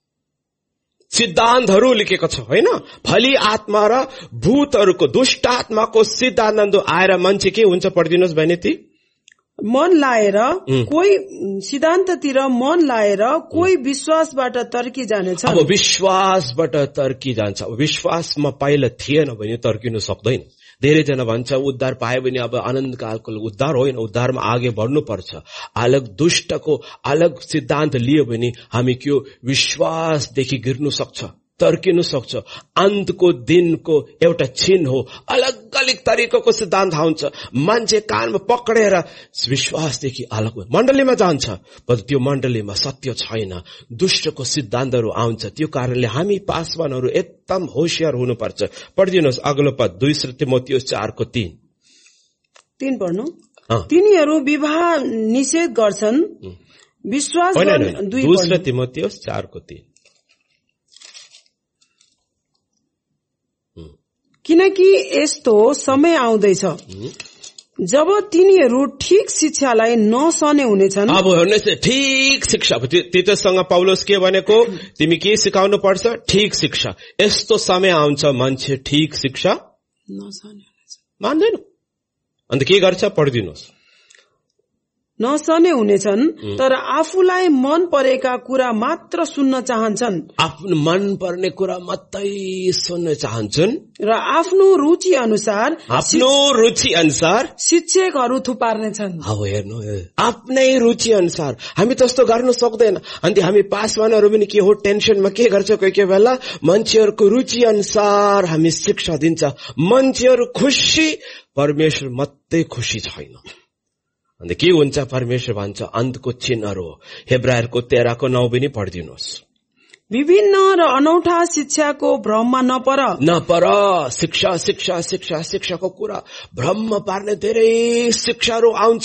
सिद्धान्तहरू लेखेको छ होइन। भली आत्मा र भूतहरूको दुष्ट आत्माको सिद्धान्त आएर मान्छे के हुन्छ पढिदिनुहोस् भने ती मन लाएर कोही सिद्धान्ततिर मन लाएर कोही विश्वासबाट तर्की जानेछ। अब विश्वासबाट तर्की जान्छ। अब विश्वासमा पहिला थिएन भने तर्किनु सक्दैन। धेरैजना भन्छ उद्धार पायो भने अब आनन्दकालको उद्धार होइन, उद्धारमा आगे बढ्नुपर्छ। अलग दुष्टको अलग सिद्धान्त लियो भने हामी के विश्वासदेखि गिर्नु सक्छ, तर्किनु सक्छ। अन्तको दिनको एउटा चिन्ह हो, अलग अलग तरिकाको सिद्धान्त आउँछ। मान्छे कानमा पक्रेर विश्वासदेखि अलग मण्डलीमा जान्छ, तर त्यो मण्डलीमा सत्य छैन, दुष्टको सिद्धान्तहरू आउँछ। त्यो कारणले हामी पासवानहरू एकदम होशियार हुनुपर्छ। पढिदिनुहोस् अग्लो पद, दुई तिमोथेयुस चार को तीन तीन पढ्नु। तिनीहरू विवाह निषेध गर्छन्, विश्वास दुई तिमोथेयुस चार को तीन। किनकि यस्तो समय आउँदैछ जब तिनीहरू ठिक शिक्षालाई नसने हुनेछन्। अब हेर्नुहोस्, ठिक शिक्षा तीतससँग पौलुस के भनेको, तिमी के सिकाउनु पर्छ, ठिक शिक्षा। यस्तो समय आउँछ मान्छे ठिक शिक्षा नसने मान्दैन। अन्त के गर्छ पढिदिनुहोस्। नसने हुनेछन्, तर आफूलाई मन परेका कुरा मात्र सुन्न चाहन्छन् आफ्नो मन पर्ने कुरा मात्रै सुन्न चाहन्छन् र आफ्नो रुचि अनुसार आफ्नो रुचि अनुसार शिक्षकहरू थुपार्नेछन्। अब हेर्नु, आफ्नै रुचि अनुसार हामी त्यस्तो गर्न सक्दैन। अनि हामी पासवानहरू पनि के हो, टेन्सनमा के गर्छ कोही कोही बेला, मान्छेहरूको रुचि अनुसार हामी शिक्षा दिन्छ। मान्छेहरू खुसी, परमेश्वर मात्रै खुसी छैन। अन्त के हुन्छ, परमेश्वर भन्छ अन्तको चिन्हहरू हो। हेब्रायरको तेह्रको नौ पनि पढिदिनुहोस्। विभिन्न र अनौठा शिक्षाको भ्रममा नपर नपर शिक्षा शिक्षा शिक्षा शिक्षाको कुरा भ्रममा पार्ने धेरै शिक्षाहरू आउँछ।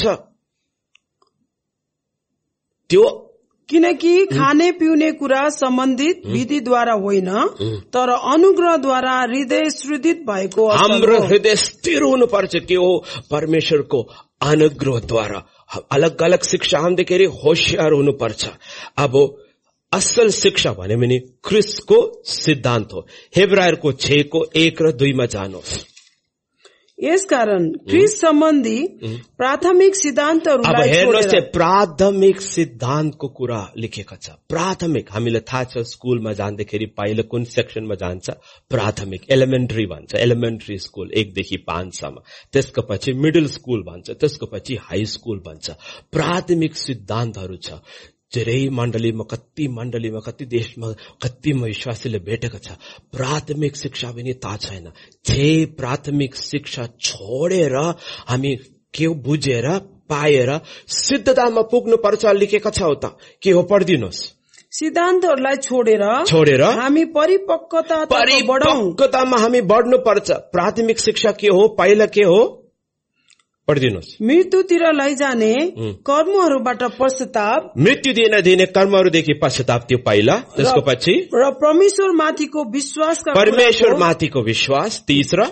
त्यो किनकि खाने पिउने कुरा सम्बन्धित विधिद्वारा होइन, तर अनुग्रहद्वारा हृदय सृजित भएको हाम्रो हृदय स्थिर हुनुपर्छ। के हो, परमेश्वरको अनुग्रहद्वारा। अलग अलग शिक्षा आउँदाखेरि होशियार हुनुपर्छ। अब असल शिक्षा भन्यो भने ख्रिस्टको सिद्धान्त हो। हेब्रायरको छ को एक र दुईमा जानुहोस्। यसकारण ख्रिस्ट सम्बन्धी प्राथमिक सिद्धान्तहरूलाई अब हेर्नुहोस्, प्राथमिक सिद्धान्तको कुरा लेखेको छ। प्राथमिक हामीलाई थाहा छ, स्कुलमा जाँदाखेरि पहिलो कुन सेक्सनमा जान्छ, प्राथमिक एलिमेन्ट्री भन्छ। एलिमेन्ट्री स्कुल एकदेखि पाँचसम्म, त्यसको पछि मिडल स्कुल भन्छ, त्यसको पछि हाई स्कुल भन्छ। प्राथमिक सिद्धान्तहरू छ। धेरै मण्डलीमा, कति मण्डलीमा, कति देशमा, कति विश्वासीले भेटेको छ। प्राथमिक शिक्षा पनि थाहा छैन। छे प्राथमिक शिक्षा छोडेर हामी के बुझेर पाएर सिद्धतामा पुग्नु पर्छ लेखेको छ हो त। के हो, पढिदिनुहोस्। सिद्धान्तहरूलाई छोडेर छोडेर हामी परिपक्वता परिपक्वतामा हामी बढ्नु पर्छ। प्राथमिक शिक्षा के हो, पहिला के हो, पढिदिनुहोस्। मृत्युतिर लैजाने कर्महरूबाट पश्चाताप, मृत्यु दिन दिने कर्महरूदेखि पश्चाताप, त्यो पहिला। त्यसको पछि र परमेश्वर माथिको विश्वास, परमेश्वर माथिको विश्वास। तीसरा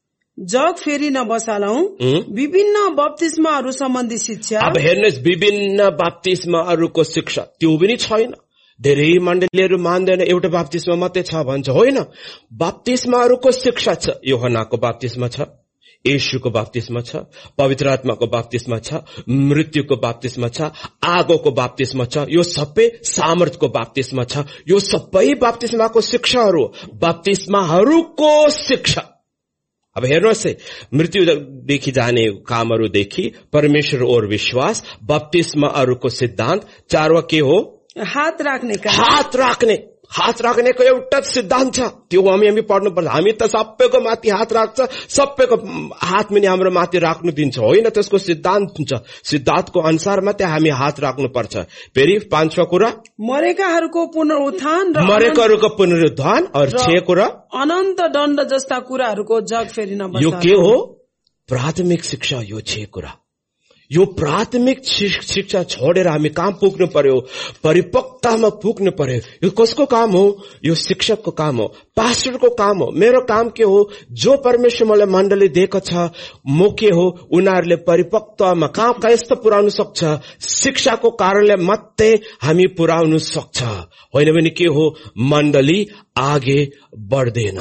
जग फेरि नबसालौं, विभिन्न बप्तिस्माहरू सम्बन्धी शिक्षा। अब हेर्नुहोस्, विभिन्न बप्तिस्माहरूको शिक्षा त्यो पनि छैन। धेरै मण्डलीहरू मान्दैन एउटा बप्तिस्मा मात्रै छ भन्छ। होइन, बप्तिस्माहरूको शिक्षा छ। यूहन्नाको बप्तिस्मा छ, येशूको बप्तिस्मा छ, पवित्र आत्माको बप्तिस्मा छ, मृत्युको बप्तिस्मा छ, आगोको बप्तिस्मा छ, यो सबै सामर्थ्यको बप्तिस्मा छ। यो सबै बप्तिस्माको शिक्षाहरू, बप्तिस्माहरूको शिक्षा। अब हेर्नुहोस् है, मृत्युदेखि जाने कामहरूदेखि परमेश्वर और विश्वास, बप्तिस्माहरूको सिद्धान्त। चारवा के हो, हात राख्ने हात राख्ने हात राख्नेको एउटा सिद्धान्त छ। त्यो हामी हामी पढ्नु पर्छ। हामी त सबैको माथि हात राख्छ, सबैको हात पनि हाम्रो माथि राख्नु दिन्छ, होइन। त्यसको सिद्धान्त हुन्छ। सिद्धान्तको अनुसार मात्रै हामी हात राख्नु पर्छ। फेरि पाँचवा कुरा, मरेकाहरूको पुनरुत्थान र मरेकाहरूको पुनरुत्थान। और छ कुरा, अनन्त दण्ड जस्ता कुराहरूको जग फेरि नबसाल्नु। यो के हो, प्राथमिक शिक्षा। यो छ कुरा, यो प्राथमिक शिक्षा छोडेर हामी कहाँ पुग्नु पर्यो, परिपक्वतामा पुग्नु पर्यो। यो कसको काम हो, यो शिक्षकको काम हो, पास्टरको काम हो। मेरो काम के हो, जो परमेश्वर मलाई मण्डली दिएको छ, म के हो, उनीहरूले परिपक्वतामा कहाँ कस्तो पुर्याउनु सक्छ, शिक्षाको कारणले मात्रै हामी पुर्याउनु सक्छ। होइन भने के हो, मण्डली आगे बढ्दैन।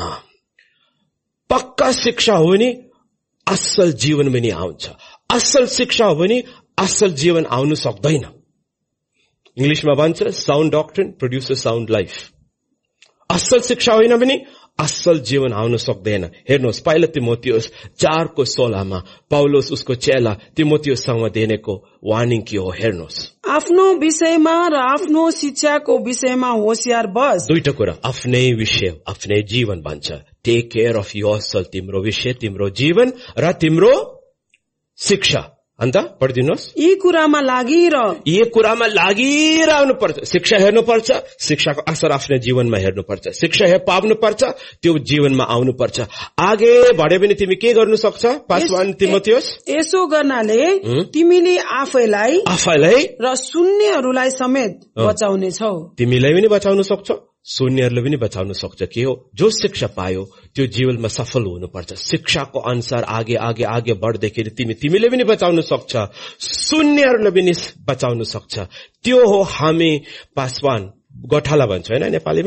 पक्का शिक्षा हो भने असल जीवन पनि आउँछ। असल शिक्षा हो भने असल जीवन आउनु सक्दैन। इंग्लिशमा भन्छ sound doctrine produces sound life. असल शिक्षा होइन भने असल जीवन आउन सक्दैन। हेर्नुहोस्, पहिलो तिमोथियुस चारको सोह्रमा पौलुस उसको चेला तिमोथियुससँग दिनेको वार्निङ के हो, हेर्नुहोस्। आफ्नो विषयमा र आफ्नो शिक्षाको विषयमा होशियार बस। दुईटा कुरा, आफ्नै विषय, आफ्नै जीवन भन्छ। टेक केयर अफ योरसेल्फ, तिम्रो विषय, तिम्रो जीवन र तिम्रो शिक्षा। अन्त पढिदिनुहोस्। यी कुरामा लागिर यी कुरामा लागिरहनु पर्छ। शिक्षा हेर्नुपर्छ, शिक्षाको असर आफ्नो जीवनमा हेर्नुपर्छ। शिक्षा हे पाउनुपर्छ, त्यो जीवनमा आउनु पर्छ। आगे बढ्यो भने तिमी के गर्नु सक्छ, पासवान तिमोथियुस? यसो गर्नाले तिमीले आफैलाई आफैलाई र शून्यहरूलाई समेत बचाउने छौ। तिमीलाई पनि बचाउन सक्छौ, शून्यहरूलाई पनि बचाउन सक्छ। के हो, जो शिक्षा पायो त्यो जीवनमा सफल हुनुपर्छ। शिक्षाको अनुसार आगे आगे आगे बढ्दाखेरि तिमी तिमीले पनि बचाउन सक्छ, शून्यहरूलाई पनि बचाउन सक्छ। त्यो हो हामी पासवान गोठाला भन्छ, होइन नेपालीमा,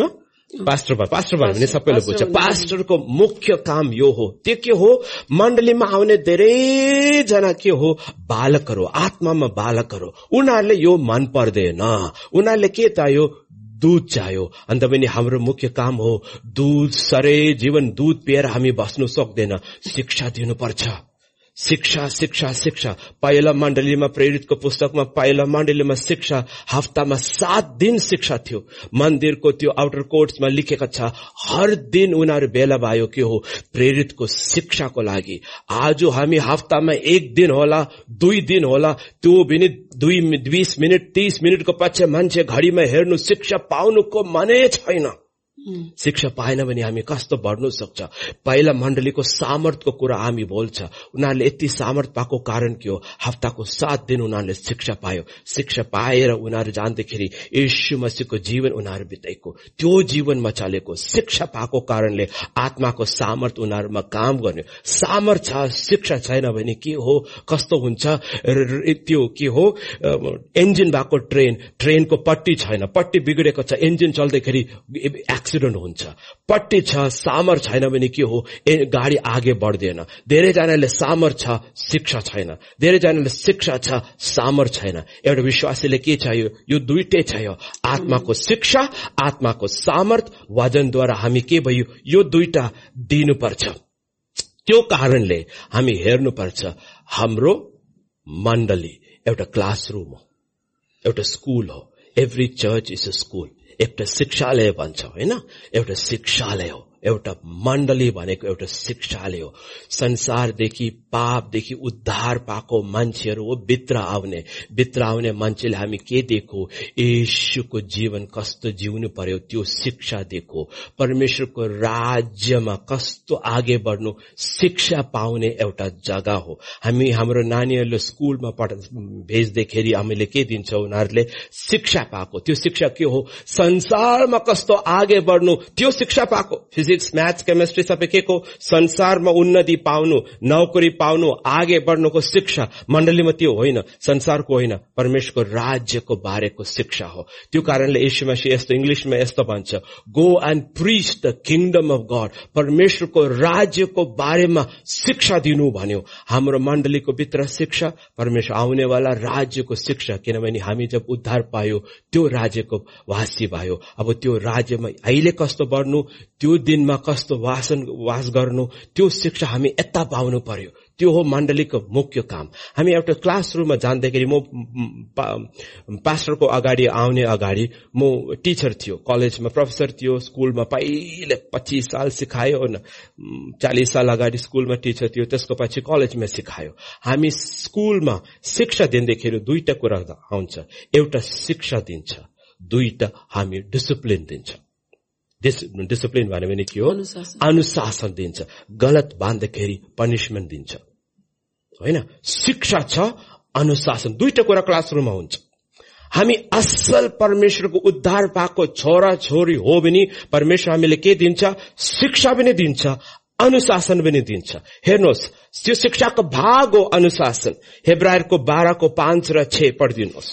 पास्टर भयो पास्टर भयो भने सबैले बुझ्छ। पास्टरको मुख्य काम यो हो। त्यो के हो? मण्डलीमा आउने धेरैजना के हो? बालकहरू, आत्मामा बालकहरू। उनीहरूले यो मन पर्दैन। उनीहरूले के चाहियो? दूध चाहियो। अन्त पनि हाम्रो मुख्य काम हो दूध सरे जीवन दूध पिएर हामी बस्नु सक्दैन। शिक्षा दिनुपर्छ। शिक्षा शिक्षा शिक्षा। पहिला मण्डलीमा प्रेरितको पुस्तकमा पहिला मण्डलीमा शिक्षा हफ्तामा सात दिन शिक्षा थियो। मन्दिरको त्यो आउटर कोर्ट्समा लेखेको छ हर दिन उनीहरू भेला भयो के हो? प्रेरितको शिक्षाको लागि। आज हामी हफ्तामा एक दिन होला, दुई दिन होला, त्यो पनि दुई बीस मिनट तीस मिनटको पछि मान्छे घडीमा हेर्नु शिक्षा पाउनुको मनै छैन। शिक्षा पाएन भने हामी कस्तो बढ्नु सक्छ? पहिला मण्डलीको सामर्थ्यको कुरा हामी बोल्छ। उनीहरूले यति सामर्थ्य पाएको कारण के हो? हप्ताको सात दिन उनीहरूले शिक्षा पायो। शिक्षा पाएर उनीहरू जान्दाखेरि यीशु मसीहको जीवन उनीहरू बिताएको, त्यो जीवनमा चलेको, शिक्षा पाएको कारणले आत्माको सामर्थ्य उनीहरूमा काम गर्ने। सामर्थ्य छ, शिक्षा छैन भने के हो? कस्तो हुन्छ? त्यो के हो? इन्जिन भएको ट्रेन, ट्रेनको पट्टी छैन, पट्टी बिग्रेको छ, इन्जिन चल्दाखेरि एक्सिडेन्ट हुन्छ। पट्टी छ, सामर्थ्य छैन भने के हो? गाडी आगे बढ्दैन। धेरैजनाले सामर्थ्य छ, शिक्षा छैन। धेरैजनाले शिक्षा छ, सामर्थ्य छैन। एउटा विश्वासीले के चाहियो? यो दुईटै चाहियो। आत्माको शिक्षा, आत्माको सामर्थ्य, वचनद्वारा हामी के भयो? यो दुईटा दिनुपर्छ। त्यो कारणले हामी हेर्नुपर्छ हाम्रो मण्डली एउटा क्लासरुम हो, एउटा स्कुल हो। Every church is a school. एउटा शिक्षालय भन्छ होइन? एउटा शिक्षालय हो। एउटा मण्डली भनेको एउटा शिक्षालय हो। संसारदेखि पापदेखि उद्धार पाएको मान्छेहरू हो भित्र आउने। भित्र आउने मान्छेले हामी के देखो? येशूको जीवन कस्तो जिउनु पर्यो त्यो शिक्षा देखो। परमेश्वरको राज्यमा कस्तो आगे बढ्नु शिक्षा पाउने एउटा जग्गा हो। हामी हाम्रो नानीहरूले स्कुलमा पढ भेज्दाखेरि हामीले के दिन्छौँ? उनीहरूले शिक्षा पाएको। त्यो शिक्षा के हो? संसारमा कस्तो आगे बढ्नु त्यो शिक्षा पाएको। फिजिक्स, म्याथ्स, केमिस्ट्री सबै के को? संसारमा उन्नति पाउनु, नौकरी पाउनु, आगे बढ्नुको शिक्षा। मण्डलीमा त्यो होइन, संसारको होइन, परमेश्वरको राज्यको बारेको शिक्षा हो। त्यो कारणले यीशु मसीह यस्तो इंग्लिशमा यस्तो भन्छ, go and preach the kingdom of God. परमेश्वरको राज्यको बारेमा शिक्षा दिनु भन्यो। हाम्रो मण्डलीको भित्र शिक्षा, परमेश्वर आउनेवाला राज्यको शिक्षा। किनभने हामी जब उद्धार पायो त्यो राज्यको वासी भयो। अब त्यो राज्यमा अहिले कस्तो बढ्नु, त्यो दिनमा कस्तो वासन वास गर्नु, त्यो शिक्षा हामी यता पाउनु पर्यो। त्यो हो मण्डलीको मुख्य काम। हामी एउटा क्लासरुममा जाँदाखेरि म पास्टरको अगाडि आउने अगाडि म टिचर थियो, कलेजमा प्रोफेसर थियो, स्कुलमा पहिले पच्चीस साल सिकायो, चालीस साल अगाडि स्कुलमा टिचर थियो, त्यसको पछि कलेजमा सिकायो। हामी स्कुलमा शिक्षा दिँदाखेरि दुईटा कुरा आउँछ। एउटा शिक्षा दिन्छ, दुईटा हामी डिसिप्लिन दिन्छ। डिसिप्लिन भन्यो भने के हो? अनुशासन दिन्छ। गलत बाँध्दाखेरि पनिशमेन्ट दिन्छ होइन? शिक्षा छ, अनुशासन, दुईटा कुरा क्लासरुममा हुन्छ। हामी असल परमेश्वरको उद्धार पाएको छोरा छोरी हो भने परमेश्वर हामीले के दिन्छ? शिक्षा पनि दिन्छ, अनुशासन पनि दिन्छ। हेर्नुहोस्, त्यो शिक्षाको भाग हो अनुशासन। हेब्रायरको बाह्रको पाँच र छ पढिदिनुहोस्।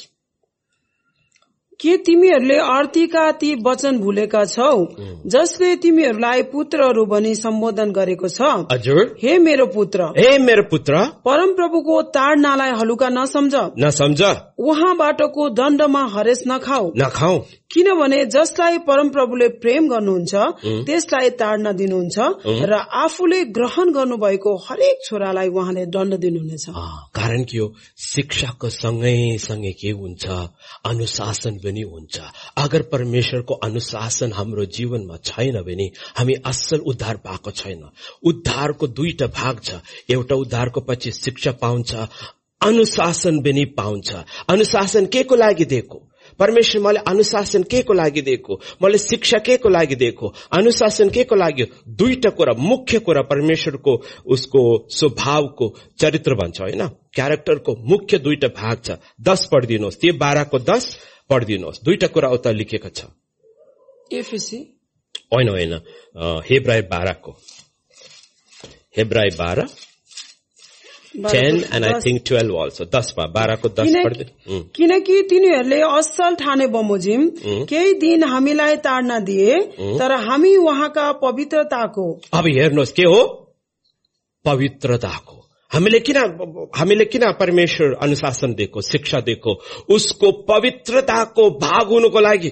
के तिमीहरूले अर्तीका ती वचन भुलेका छौ जसले तिमीहरूलाई पुत्रहरू भनी सम्बोधन गरेको छ? हजुर। हे मेरो पुत्र, हे मेरो पुत्र, परमप्रभुको ताडनालाई हलुका नसम्झ, नसम्झ, उहाँबाटको दण्डमा हरेस नखाऊ, नखाऊ। किनभने जसलाई परमप्रभुले प्रेम गर्नुहुन्छ त्यसलाई ताडना दिनुहुन्छ र आफूले ग्रहण गर्नुभएको हरेक छोरालाई उहाँले दण्ड दिनुहुनेछ। कारण के हो? शिक्षाको सँगै सँगै के हुन्छ? अनुशासन पनि हुन्छ। अगर परमेश्वरको अनुशासन हाम्रो जीवनमा छैन भने हामी असल उद्धार पाएको छैन। उद्धारको दुईटा भाग छ। एउटा उद्धारको पछि शिक्षा पाउँछ, अनुशासन पनि पाउँछ। अनुशासन के को लागि दिएको? परमेश्वर मैले अनुशासन के को लागि दिएको? मैले शिक्षा के को लागि दिएको? अनुशासन के को लागि? दुईटा कुरा, मुख्य कुरा परमेश्वरको उसको स्वभावको चरित्र भन्छ होइन, क्यारेक्टरको मुख्य दुईटा भाग छ। दस पढिदिनुहोस्, त्यो बाह्रको दस पढिदिनुहोस्। दुईटा कुरा उता लेखेको छ। एफएसी होइन होइन हेब्राय बाह्रको, हेब्राय बाह्र ten and I think twelve also. दस मा बाह्रको दस पढ्दै किनकि तिनीहरूले असल ठाने बमोजिम केही दिन हामीलाई ताड्न दिए तर हामी उहाँका पवित्रताको अब हेर्नुहोस् के हो पवित्रताको हामीले किन हामीले किन परमेश्वर अनुशासन दिएको शिक्षा दिएको उसको पवित्रताको भाग हुनुको लागि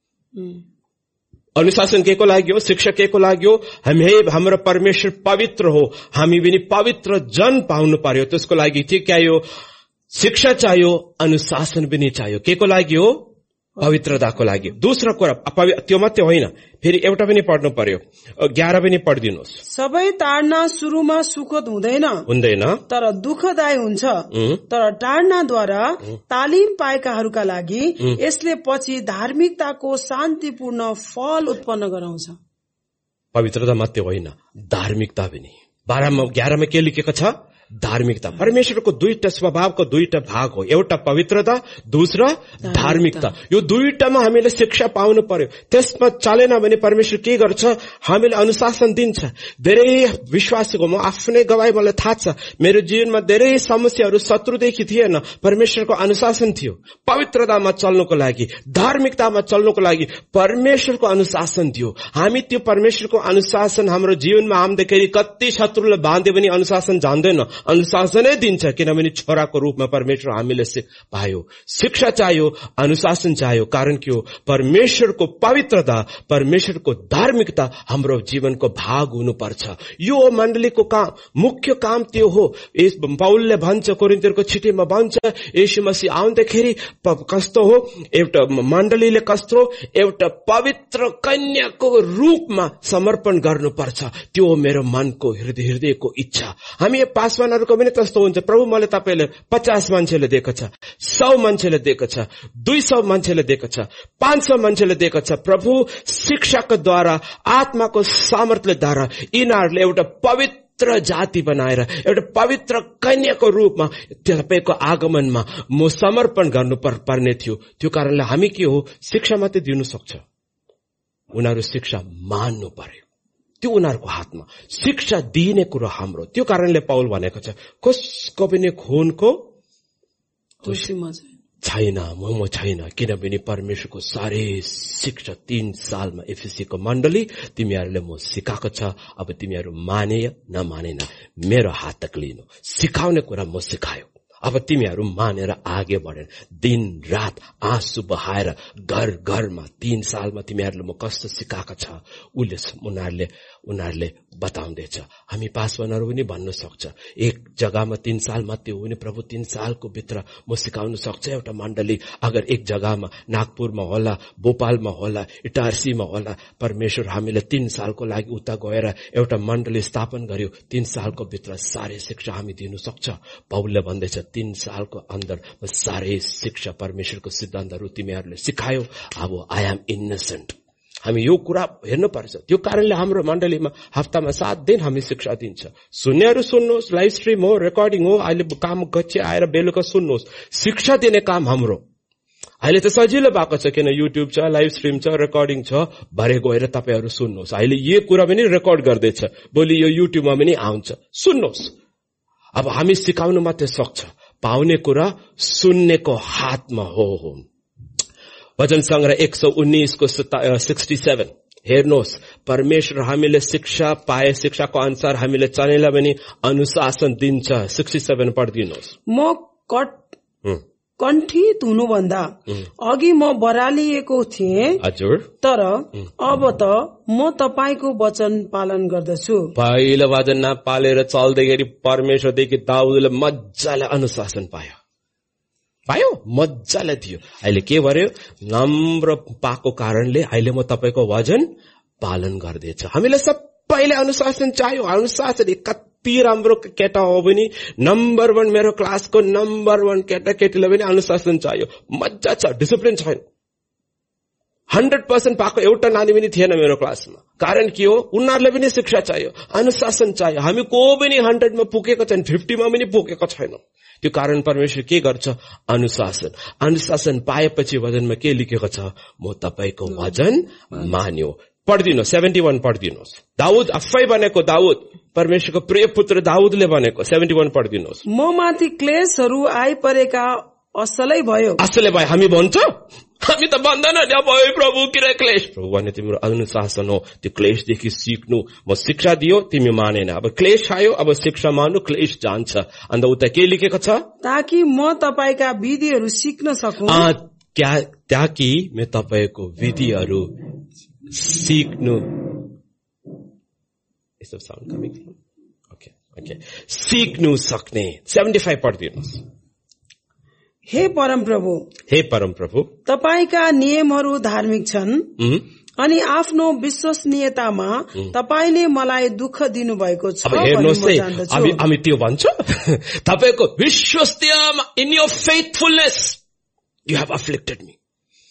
अनुशासन के को लागि हो शिक्षा के को लागि हो हामी हाम्रो परमेश्वर पवित्र हो हामी पनि पवित्र जन पाउनु पर्यो त्यसको लागि के चाहियो शिक्षा चाहियो अनुशासन पनि चाहियो के को लागि हो पवित्रताको लागि दोस्रो कुरा त्यो मात्रै होइन फेरि एउटा पनि पढ्नु पर्यो एघार पनि पढिदिनुहोस् सबै ताड्न सुरुमा सुखद हुँदैन हुँदैन तर दुःखदायी हुन्छ तर ताड्नद्वारा तालिम पाएकाहरूका लागि यसले पछि धार्मिकताको शान्तिपूर्ण फल उत्पन्न गराउँछ पवित्रता मात्रै होइन धार्मिकता पनि बाह्रमा एघारमा के लेखेको छ धार्मिकता परमेश्वरको दुईटा स्वभावको दुईटा भाग हो एउटा पवित्रता दोस्रो धार्मिकता यो दुईटामा हामीले शिक्षा पाउनु पर्यो त्यसमा चलेन भने परमेश्वर के गर्छ हामीले अनुशासन दिन्छ धेरै विश्वासीको म आफ्नै गवाई मलाई थाहा छ मेरो जीवनमा धेरै समस्याहरू शत्रुदेखि थिएन परमेश्वरको अनुशासन थियो पवित्रतामा चल्नको लागि धार्मिकतामा चल्नको लागि परमेश्वरको अनुशासन थियो हामी त्यो परमेश्वरको अनुशासन हाम्रो जीवनमा आउँदाखेरि कति शत्रुले बाँधे पनि अनुशासन जान्दैन अनुशासनै दिन्छ किनभने छोराको रूपमा परमेश्वर हामीले पायो शिक्षा चाहियो अनुशासन चाहियो कारण के हो परमेश्वरको पवित्रता परमेश्वरको धार्मिकता हाम्रो जीवनको भाग हुनुपर्छ यो मण्डलीको काम मुख्य काम त्यो हो पौलले भन्छ कोरिन्थीयरको चिठीमा भन्छ येशू मसीह आउँदाखेरि कस्तो हो एउटा मण्डलीले कस्तो एउटा पवित्र कन्याको रूपमा समर्पण गर्नुपर्छ त्यो मेरो मनको हृदय हृदयको इच्छा हामी पासवान को पनि त्यस्तो हुन्छ प्रभु मैले तपाईले पचास मान्छेले दिएको छ सौ मान्छेले दिएको छ दुई सौ मान्छेले दिएको छ पाँच सौ मान्छेले दिएको छ प्रभु शिक्षाको द्वारा आत्माको सामर्थ्यले द्वारा यिनीहरूले एउटा पवित्र जाति बनाएर एउटा पवित्र कन्याको रूपमा तपाईको आगमनमा म समर्पण गर्नु पर्ने थियो त्यो कारणले हामी के हो शिक्षा मात्रै दिनु सक्छ उनीहरू शिक्षा मान्नु पर्यो त्यो उनीहरूको हातमा शिक्षा दिने कुरो हाम्रो त्यो कारणले पौल भनेको छ कसको पनि खुनको छैन मोमो छैन किनभने परमेश्वरको सारे शिक्षा तीन सालमा एफएसीको मण्डली तिमीहरूले म सिकाएको छ अब तिमीहरू माने नमानेन मेरो हात तक लिनु सिकाउने कुरा म सिकायो अब तिमीहरू मानेर आगे बढेन दिन रात आँसु बहाएर घर घरमा तीन सालमा तिमीहरूले म कस्तो सिकाएको छ उले उनीहरूले उनीहरूले बताउँदैछ हामी पासवानहरू पनि भन्न सक्छ एक जग्गामा तीन साल मात्रै हो भने प्रभु तीन सालको भित्र म सिकाउन सक्छ एउटा मण्डली अगर एक जग्गामा नागपुरमा होला भोपालमा होला इटारसीमा होला परमेश्वर हामीले तीन सालको लागि उता गएर एउटा मण्डली स्थापन गर्यो तीन सालको भित्र सारे शिक्षा हामी दिनु सक्छ पौलले भन्दैछ तीन सालको अन्दर सारे शिक्षा परमेश्वरको सिद्धान्तहरू तिमीहरूले सिकायो अब आई एम इनोसेन्ट हामी यो कुरा हेर्नु पर्छ त्यो कारणले हाम्रो मण्डलीमा हप्तामा सात दिन हामी शिक्षा दिन्छ सुन्नेहरू सुन्नुहोस् लाइभ स्ट्रिम हो रेकर्डिङ हो अहिले काम गच्छे आएर बेलुका सुन्नुहोस् शिक्षा दिने काम हाम्रो अहिले त सजिलो भएको छ किन युट्युब छ लाइभ स्ट्रिम छ रेकर्डिङ छ भरे गएर तपाईहरू सुन्नुहोस् अहिले यो कुरा पनि रेकर्ड गर्दैछ भोलि यो युट्युबमा पनि आउँछ सुन्नुहोस् अब हामी सिकाउनु मात्रै सक्छ पाउने कुरा सुन्नेको हातमा हो हो वचन संग्रह एक सौ उन्नीस को सिक्सटी सेवन हेर्नुहोस् परमेश्वर हामीले शिक्षा पाए शिक्षाको अनुसार हामीले चलेला पनि अनुशासन दिन्छ सिक्सटी सेवन पढिदिनुहोस् म कट कण्ठित हुनुभन्दा अघि म बरालिएको थिएँ हजुर तर अब त म तपाईको वचन पालन गर्दछु पहिलो वचन नपालेर चल्दैखेरि परमेश्वरदेखि दाउदले मजाले अनुशासन पायो पायो मजाले थियो अहिले के गर्यो नम्र पाको कारणले अहिले म तपाईको वचन पालन गर्दैछु हामीलाई सबैले अनुशासन चाहियो अनुशासन कति राम्रो केटा हो भने नम्बर वन मेरो क्लासको नम्बर वन केटा केटीलाई पनि अनुशासन चाहियो मजा छ डिसिप्लिन छैन हन्ड्रेड पर्सेंट पाएको एउटा नानी पनि थिएन मेरो क्लासमा कारण के हो उनीहरूले पनि शिक्षा चाहियो अनुशासन चाहियो हामी को पनि हन्ड्रेडमा पुगेको छैन फिफ्टीमा पनि पुगेको छैन त्यो कारण परमेश्वर के गर्छ अनुशासन अनुशासन पाएपछि वचनमा के लेखेको छ म तपाईको वचन मान्यो पढिदिनु सेभेन्टी वन पढिदिनुहोस् दाउद आफै बनेको दाउद परमेश्वरको प्रिय पुत्र दाउदले भनेको सेभेन्टी वान पढिदिनुहोस्। म माथि क्लेशहरू आइपरेका असलै भयो। असलै भयो हामी भन्छ, हामी त भन्दैन नि अब हे प्रभु किन क्लेश। प्रभु भने तिम्रो अनुशासन हो, त्यो क्लेशदेखि सिक्नु। म शिक्षा दियो तिमी मानेन, अब क्लेश आयो, अब शिक्षा मान्नु, क्लेश जान्छ। अन्त उता के लेखेको छ, ताकि म तपाईका विधिहरू सिक्न सकूं। ताकि म तपाईको विधिहरू सिक्नु। सिक्नु सक्ने। सेभेन्टी फाइभ पढिदिनुहोस्। हे परम प्रभु, हे परम प्रभु, तपाईका नियमहरू धार्मिक छन् अनि आफ्नो विश्वसनीयतामा तपाईले मलाई दुःख दिनुभएको छ। अब हेर्नुहोस् है, हामी हामी त्यो भन्छ तपाईको विश्वसनीयमा, in your faithfulness you have afflicted me.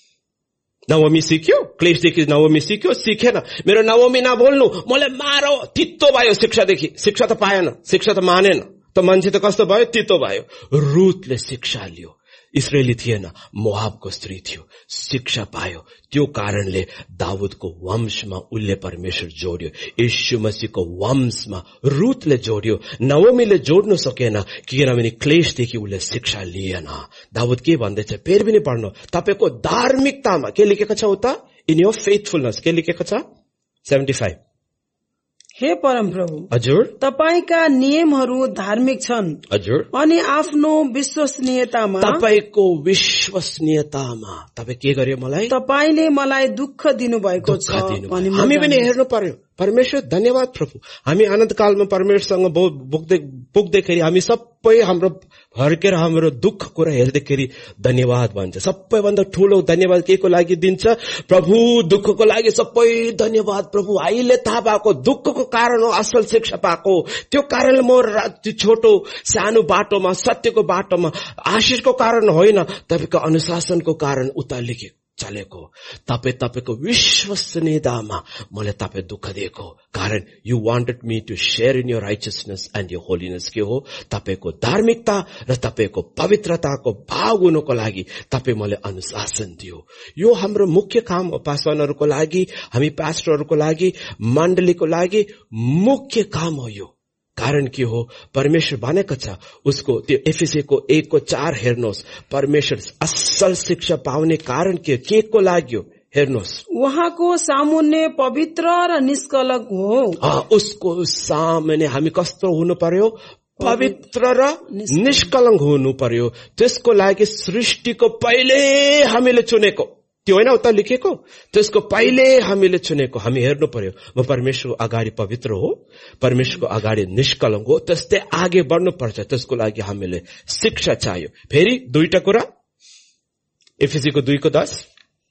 नवमी सिक्यो, क्लेशदेखि नवमी सिक्यो, सिकेन। मेरो नवमी नबोल्नु, मलाई मारो, तितो भयो शिक्षादेखि। शिक्षा त पाएन, शिक्षा त मानेन, त मान्छे त कस्तो भयो, तितो भयो। रुथले शिक्षा लियो, इस्राएली थिएन, मोआबको स्त्री थियो, शिक्षा पायो। त्यो कारणले दाउदको वंशमा उसले परमेश्वर जोड्यो, यीशु मसीहको वंशमा रुथले जोड्यो। नवमीले जोड्न सकेन किनभने क्लेशदेखि उसले शिक्षा लिएन। दाउद के भन्दैछ फेरि पनि पढ्नु, तपाईको धार्मिकतामा के लेखेको छ उता, इन योर फेथफुलनेस के लेखेको छ, सेभेन्टी फाइभ। हे परम प्रभु, हजुर तपाईका नियमहरू धार्मिक छन् हजुर अनि आफ्नो विश्वसनीयतामा, तपाईको विश्वसनीयतामा तपाई के गर्यो, मलाई तपाईले मलाई दुःख दिनुभएको छ। हामी पनि हेर्नु पर्यो। परमेश्वर धन्यवाद प्रभु, हामी अनन्तकालमा परमेश्वरसँग पुग्दै पुग्दैखेरि हामी सबै हाम्रो फर्केर हाम्रो दुःख कुरा हेर्दैखेरि धन्यवाद भन्छ। सबैभन्दा ठूलो धन्यवाद के को लागि दिन्छ, प्रभु दुःखको लागि सबै धन्यवाद प्रभु। अहिले थाहा पाएको दुःखको कारण हो असल शिक्षा पाएको, त्यो कारणले म छोटो सानो बाटोमा, सत्यको बाटोमा, आशिषको कारण होइन, तपाईको अनुशासनको कारण उता लेखेको चलेको। तपाई तपाईको विश्वसनीयतामा मलाई तपाई दुःख दिएको कारण you wanted me to share in your righteousness and your holiness. के हो, तपाईको धार्मिकता र तपाईको पवित्रताको भाग हुनको लागि तपाई मलाई अनुशासन दियो। यो हाम्रो मुख्य काम हो, पास्टरहरूको लागि, हामी पास्टरहरूको लागि, मण्डलीको लागि मुख्य काम हो यो। कारण के हो, परमेश्वर भनेको छ उसको त्यो एफएससीको एक को चार हेर्नुहोस्, परमेश्वर असल शिक्षा पाउने कारण के के को लाग्यो हेर्नुहोस्, उहाँको सामुन्ने पवित्र र निष्कलंक हो। उसको सामुन्ने हामी कस्तो हुनु पर्यो, पवित्र र निष्कलंक हुनु पर्यो। त्यसको लागि सृष्टिको पहिले हामीले चुनेको त्यो होइन उता लेखेको, त्यसको पहिले हामीले चुनेको। हामी हेर्नु पर्यो, म परमेश्वरको अगाडि पवित्र हो, परमेश्वरको अगाडि निष्कलंक हो, त्यस्तै आगे बढ्नु पर्छ। त्यसको लागि हामीले शिक्षा चाहियो। फेरि दुईटा कुरा, एफएससीको दुई को दस,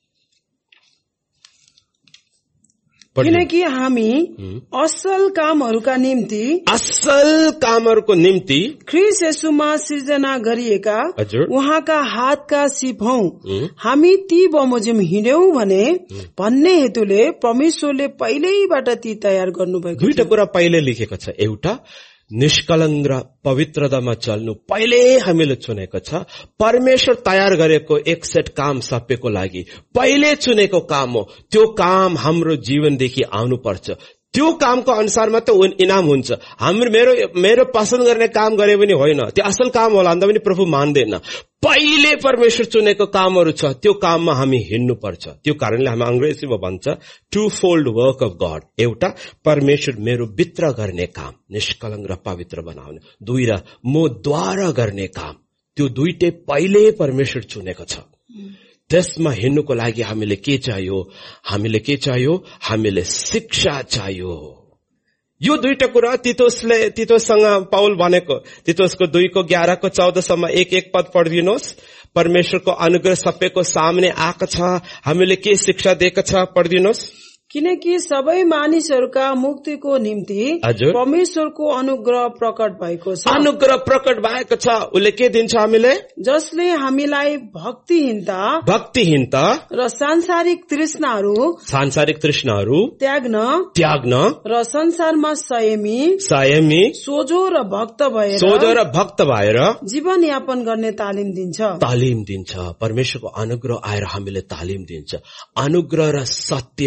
किनकि हामी असल कामहरूका निम्ति असल कामहरूको निम्ति ख्रीष्ट येशूमा सृजना गरिएका उहाँका हातका सिप हौं। हामी ती बमोजिम हिँड्यौं भने भन्ने हेतुले परमेश्वरले पहिल्यैबाट ती तयार गर्नुभएको। दुईटा कुरा पहिले लेखेको छ, एउटा निष्कलंक र पवित्रतामा चल्नु पहिले हामीले चुनेको छ। परमेश्वर तयार गरेको एक सेट काम सबैको लागि पहिले चुनेको काम हो। त्यो काम हाम्रो जीवनदेखि आउनु पर्छ। त्यो कामको अनुसार मात्र इनाम हुन्छ। हाम्रो मेरो मेरो पसन्द गर्ने काम गरे पनि होइन, त्यो असल काम होला अन्त पनि प्रभु मान्दैन। पहिले परमेश्वर चुनेको कामहरू छ, त्यो काममा हामी हिँड्नु पर्छ। त्यो कारणले हामी अंग्रेजीमा भन्छ two fold work of God. एउटा परमेश्वर मेरो भित्र गर्ने काम निष्कलंक र पवित्र बनाउने, दुई र म द्वारा गर्ने काम, त्यो दुईटै पहिले परमेश्वर चुनेको छ। त्यसमा हिँड्नुको लागि हामीले के चाहियो, हामीले के चाहियो, हामीले शिक्षा चाहियो। यो दुईटा कुरा तितोसले तितोससँग पाउल भनेको, तितोसको दुई को ग्यारह को चौधसम्म एक एक पद पढिदिनुहोस्। परमेश्वरको अनुग्रह सबैको सामने आएको छ, हामीले के शिक्षा दिएको छ पढिदिनुहोस्। किनकि सबै मानिसहरूका मुक्तिको निम्ति परमेश्वरको अनुग्रह प्रकट भएको छ। अनुग्रह प्रकट भएको छ, उसले के दिन्छ हामीले, जसले हामीलाई भक्तिहीनता भक्तिहीनता र सांसारिक तृष्णाहरू सांसारिक तृष्णाहरू त्याग्न त्याग्न र संसारमा संयमी संयमी सोझो र भक्त भएर सोझो र भक्त भएर जीवन यापन गर्ने तालिम दिन्छ तालिम दिन्छ। परमेश्वरको अनुग्रह आएर हामीले तालिम दिन्छ। अनुग्रह र सत्य लिएर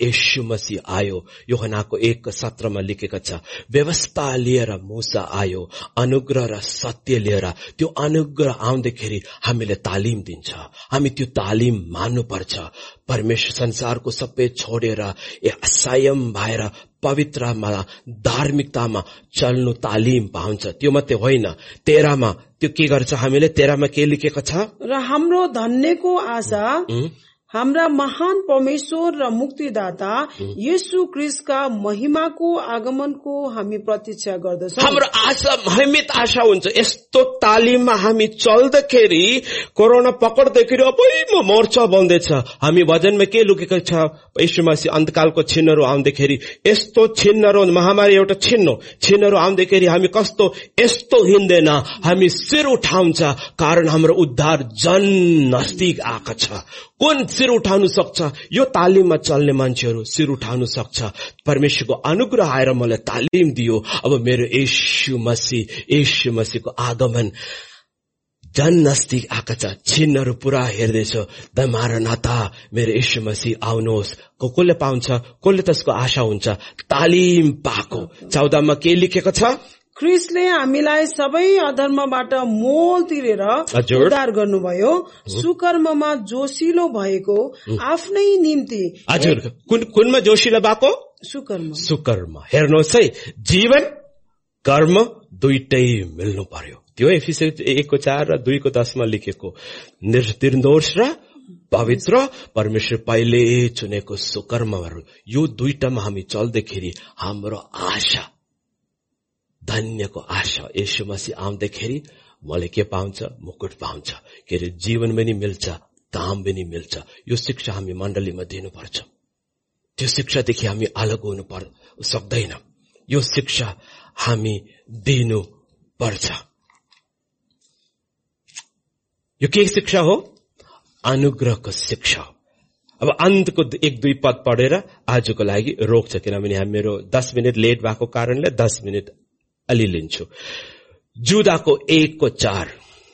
येशू मसीह आयो। यूहन्नाको एक सत्रमा लेखेको छ, व्यवस्था लिएर मूसा आयो, अनुग्रह र सत्य लिएर। त्यो अनुग्रह आउँदाखेरि हामीले तालिम दिन्छ, हामी त्यो तालिम मान्नुपर्छ। परमेश्वर संसारको सबै छोडेर संयम भएर पवित्रमा धार्मिकतामा चल्नु तालिम पाउँछ। त्यो मात्रै होइन, तेह्रमा त्यो के गर्छ, हामीले तेह्रमा के लेखेको छ, र हाम्रो धन्यको आशा हाम्रा महान परमेश्वर र मुक्तिदाता येशू ख्रीष्टका महिमाको आगमनको हामी प्रतीक्षा गर्दछौँ। हाम्रो आशा महिमित आशा हुन्छ। यस्तो तालिममा हामी चल्दाखेरि, कोरोना पकड्दाखेरि अब म मोर्चा बन्दैछ, हामी भजनमा के लुकेको छ, येशू मसीह अन्तकालको छिनहरू आउँदाखेरि, यस्तो छिनहरू, महामारी एउटा छिन्न छिनहरू आउँदाखेरि हामी कस्तो यस्तो हिँड्दैन, हामी शिर उठाउँछ, कारण हाम्रो उद्धार जन नजदिक आएको छ। कुन शिर उठाउनु सक्छ? यो तालिममा चल्ने मान्छेहरू शिर उठाउनु सक्छ। परमेश्वरको अनुग्रह आएर मलाई तालिम दियो। अब मेरो येशू मसीह येशू मसीहको आगमन जन नजदिक आएको छ। छिनहरू पुरा हेर्दैछ, दमारनाथा मेरो येशू मसीह आउनुहोस्। को कसले पाउँछ? कसले त्यसको आशा हुन्छ? तालिम पाएको। चौधमा के लेखेको छ? ख्रीष्टले हामीलाई सबै अधर्मबाट मोल तिरेर उद्धार गर्नुभयो, सुकर्ममा जोशिलो भएको आफ्नै निम्ति। हजुर, कुन कुनमा जोशिलो भएको? सुकर्म। सुकर्म। हेर्नुहोस् है, जीवन कर्म दुईटै मिल्नु पर्यो। त्यो एफिसी एकको चार र दुईको दसमा लेखेको निर्दोष र पवित्र परमेश्वर पहिले चुनेको सुकर्महरू, यो दुईटामा हामी चल्दाखेरि हाम्रो आशा, धन्यको आशा, येशू मसीह आउँदाखेरि मलाई के पाउँछ? मुकुट पाउँछ। के अरे जीवन पनि मिल्छ, काम पनि मिल्छ। यो शिक्षा हामी मण्डलीमा दिनुपर्छ। त्यो शिक्षादेखि हामी अलग हुनु पर् सक्दैन। यो शिक्षा हामी दिनु पर्छ। यो के शिक्षा हो? अनुग्रहको शिक्षा। अब अन्तको एक दुई पद पढेर आजको लागि रोक्छ, किनभने हामी मेरो दस मिनट लेट भएको कारणले दस मिनट अलि लिन्छु। जुदाको एकको चार,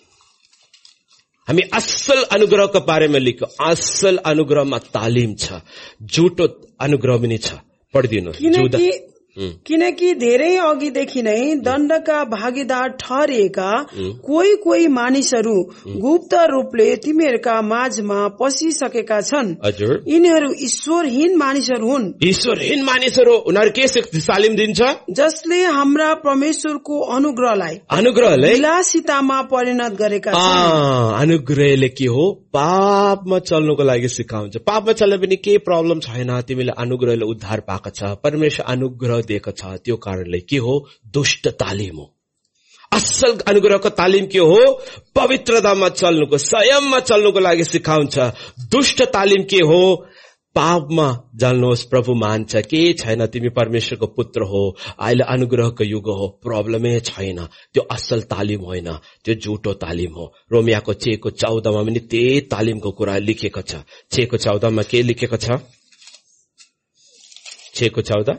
हामी असल अनुग्रहको बारेमा लेख्यो। असल अनुग्रहमा तालिम छ, झुटो अनुग्रह पनि छ। पढिदिनु। जुदा किनकि धेरै अघिदेखि नै दण्डका भागीदार ठहरिएका कोही कोही मानिसहरू गुप्त रूपले तिमीहरूका माझमा पसिसकेका छन्। यिनीहरू ईश्वरहीन मानिसहरू हुन्। ईश्वरहीन मानिसहरू, उनीहरू के तालिम दिन्छ? जसले हाम्रा परमेश्वरको अनुग्रहलाई अनुग्रहलाई विलासितामा परिणत गरेका छन्। अनुग्रहले के हो? पापमा चल्नुको लागि सिकाउँछ। पापमा चल्न पनि केही प्रब्लम छैन, तिमीले अनुग्रहले उद्धार पाएको छ, परमेश्वर अनुग्रह दिएको छ। त्यो कारणले के हो? दुष्ट तालिम हो। असल अनुग्रहको तालिम के हो? पवित्रतामा चल्नुको, संयममा चल्नुको लागि सिकाउँछ। दुष्ट तालिम के हो? पापमा जल्नुहोस्, प्रभु मान्छ, के छैन, तिमी परमेश्वरको पुत्र हो, अहिले अनुग्रहको युग हो, प्रब्लमै छैन। त्यो असल तालिम होइन, त्यो झुटो तालिम हो। रोमियाको छको चौधमा पनि त्यही तालिमको कुरा लेखेको छ। छको चौधमा के लेखेको छ? छको चौध,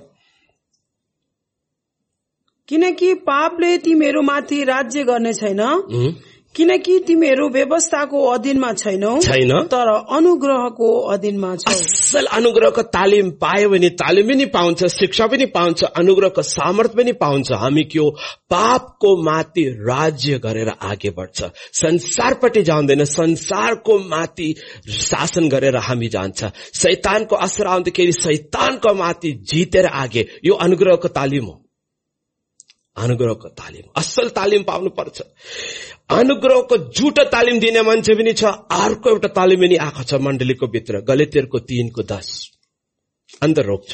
किनकि पापले तिमीहरू माथि राज्य गर्ने छैन, किनकि तिमीहरू व्यवस्थाको अधीनमा छैनौ, छैन, तर अनुग्रहको अधीनमा छौ। असल अनुग्रहको तालिम पायो भने तालिम पनि पाउँछ, शिक्षा पनि पाउँछ, अनुग्रहको सामर्थ पनि पाउँछ। हामी के हो? पापको माथि राज्य गरेर आगे बढ्छ। संसारपट्टि जाँदैन, संसारको माथि शासन गरेर हामी जान्छ। शैतानको असर आउँदाखेरि शैतानको माथि जितेर आगे। यो अनुग्रहको तालिम हो। अनुग्रहको तालिम, असल तालिम पाउनु पर्छ। अनुग्रहको झुटो तालिम दिने मान्छे पनि छ। अर्को एउटा तालिम पनि आएको छ मण्डलीको भित्र, गलातियरको तीनको दस। अन्त रोक्छु,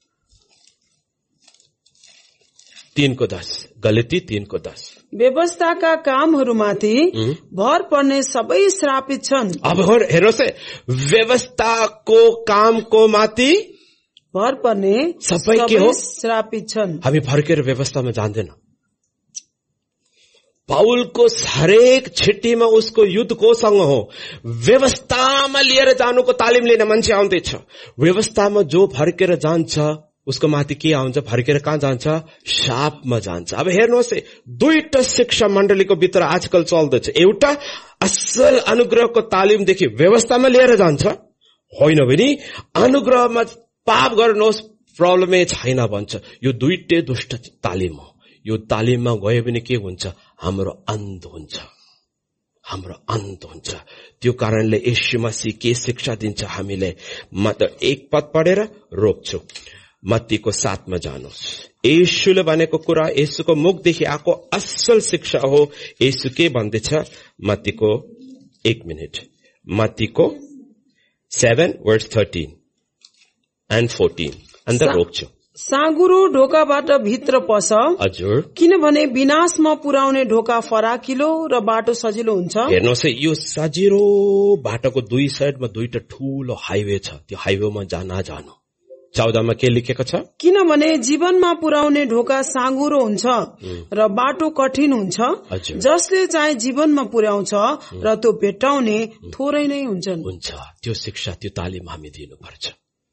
तीनको दस, गलाती तीनको दस। व्यवस्थाका कामहरूमाथि भर पर्ने सबै श्रापित छन्। अब हेर्नुहोस् है, व्यवस्थाको कामको माथि भर पर्ने सबै के हो? श्रापित छन्। हामी फर्केर व्यवस्थामा जान्दैन। पाउलको हरेक छिट्टीमा उसको युद्ध कोसँग हो? व्यवस्थामा लिएर जानुको तालिम लिने मान्छे आउँदैछ। व्यवस्थामा जो फर्केर जान्छ उसको माथि के आउँछ? फर्केर कहाँ जान्छ? शापमा जान्छ। अब हेर्नुहोस् है, दुईटा शिक्षा मण्डलीको भित्र आजकल चल्दैछ। एउटा असल अनुग्रहको तालिमदेखि व्यवस्थामा लिएर जान्छ, होइन भने अनुग्रहमा पाप गर्नुहोस् प्रब्लमै छैन भन्छ। यो दुईटै दुष्ट तालिम हो। यो तालिममा गयो भने के हुन्छ? हाम्रो अन्त हुन्छ, हाम्रो अन्त हुन्छ। त्यो कारणले यीशु मसीह के शिक्षा दिन्छ हामीले? म त एक पद पढेर रोक्छु। मत्तीको सातमा जानुहोस्। यीशुले भनेको कुरा, यीशुको मुखदेखि आएको असल शिक्षा हो। यीशु के भन्दैछ? मत्तीको एक मिनट, मत्तीको seven verse thirteen and fourteen अन्त रोक्छु। साँगुरो ढोकाबाट भित्र पस, हजुर, किनभने विनाशमा पुर्याउने ढोका फराकिलो र बाटो सजिलो हुन्छ। हेर्नुहोस्, यो सजिलो बाटोको दुई साइडमा दुईटा ठूलो हाइवे छ। त्यो हाइवेमा जान जानु। चौधमा के लेखेको छ? किनभने जीवनमा पुर्याउने ढोका साँगुरो हुन्छ र बाटो कठिन हुन्छ, जसले चाहिँ जीवनमा पुर्याउँछ र त्यो भेट्टाउने थोरै नै हुन्छन्। हुन्छ। त्यो शिक्षा, त्यो तालिम हामी दिनुपर्छ।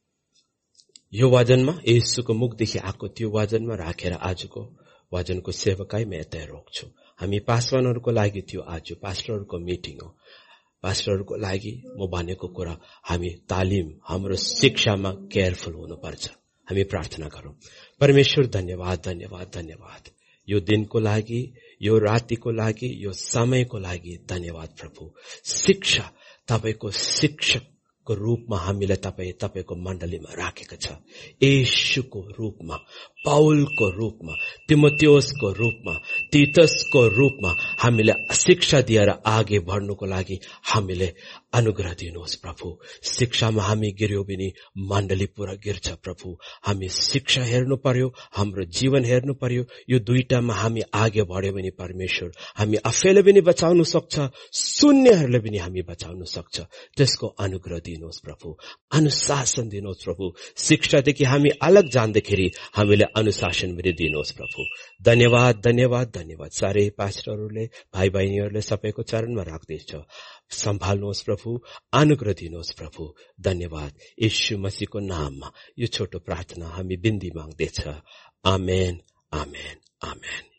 यो वचनमा येशूको मुखदेखि आएको त्यो वचनमा राखेर आजको वचनको सेवकाई म यतै रोक्छु। हामी पास्टरहरूको लागि त्यो आज पास्टरहरूको मिटिङ हो। पास्टरहरूको लागि म भनेको कुरा, हामी तालिम, हाम्रो शिक्षामा केयरफुल हुनुपर्छ। हामी प्रार्थना गरौँ। परमेश्वर धन्यवाद, धन्यवाद, धन्यवाद यो दिनको लागि, यो रातिको लागि, यो समयको लागि धन्यवाद प्रभु। शिक्षा तपाईको शिक्षकको रूपमा हामीलाई तपाईँ तपाईको मण्डलीमा राखेको छ। येशूको रूपमा, पाउलको रूपमा, तिमोथेउसको रूपमा, तीतसको रूपमा हामीलाई शिक्षा दिएर आगे बढ्नुको लागि हामीले अनुग्रह दिनुहोस् प्रभु। शिक्षामा हामी गिर्यो भने मण्डली पुरा गिर्छ प्रभु। हामी शिक्षा हेर्नु पर्यो, हाम्रो जीवन हेर्नु पर्यो। यो दुईटामा हामी आगे बढ्यो भने परमेश्वर हामी आफैले पनि बचाउन सक्छ, शून्यहरूले पनि हामी बचाउन सक्छ। त्यसको अनुग्रह दिनुहोस् प्रभु, अनुशासन दिनुहोस् प्रभु। शिक्षादेखि हामी अलग जाँदाखेरि हामीले अनुशासन पनि दिनुहोस् प्रभु। धन्यवाद, धन्यवाद, धन्यवाद। सारे पास्टरहरूले, भाइ बहिनीहरूले सबैको चरणमा राख्दैछ। सम्हाल्नुहोस् प्रभु, अनुग्रह दिनुहोस् प्रभु। धन्यवाद। यीशु मसीहको नाममा यो छोटो प्रार्थना हामी बिन्ती माग्दैछ। आमेन, आमेन, आमेन।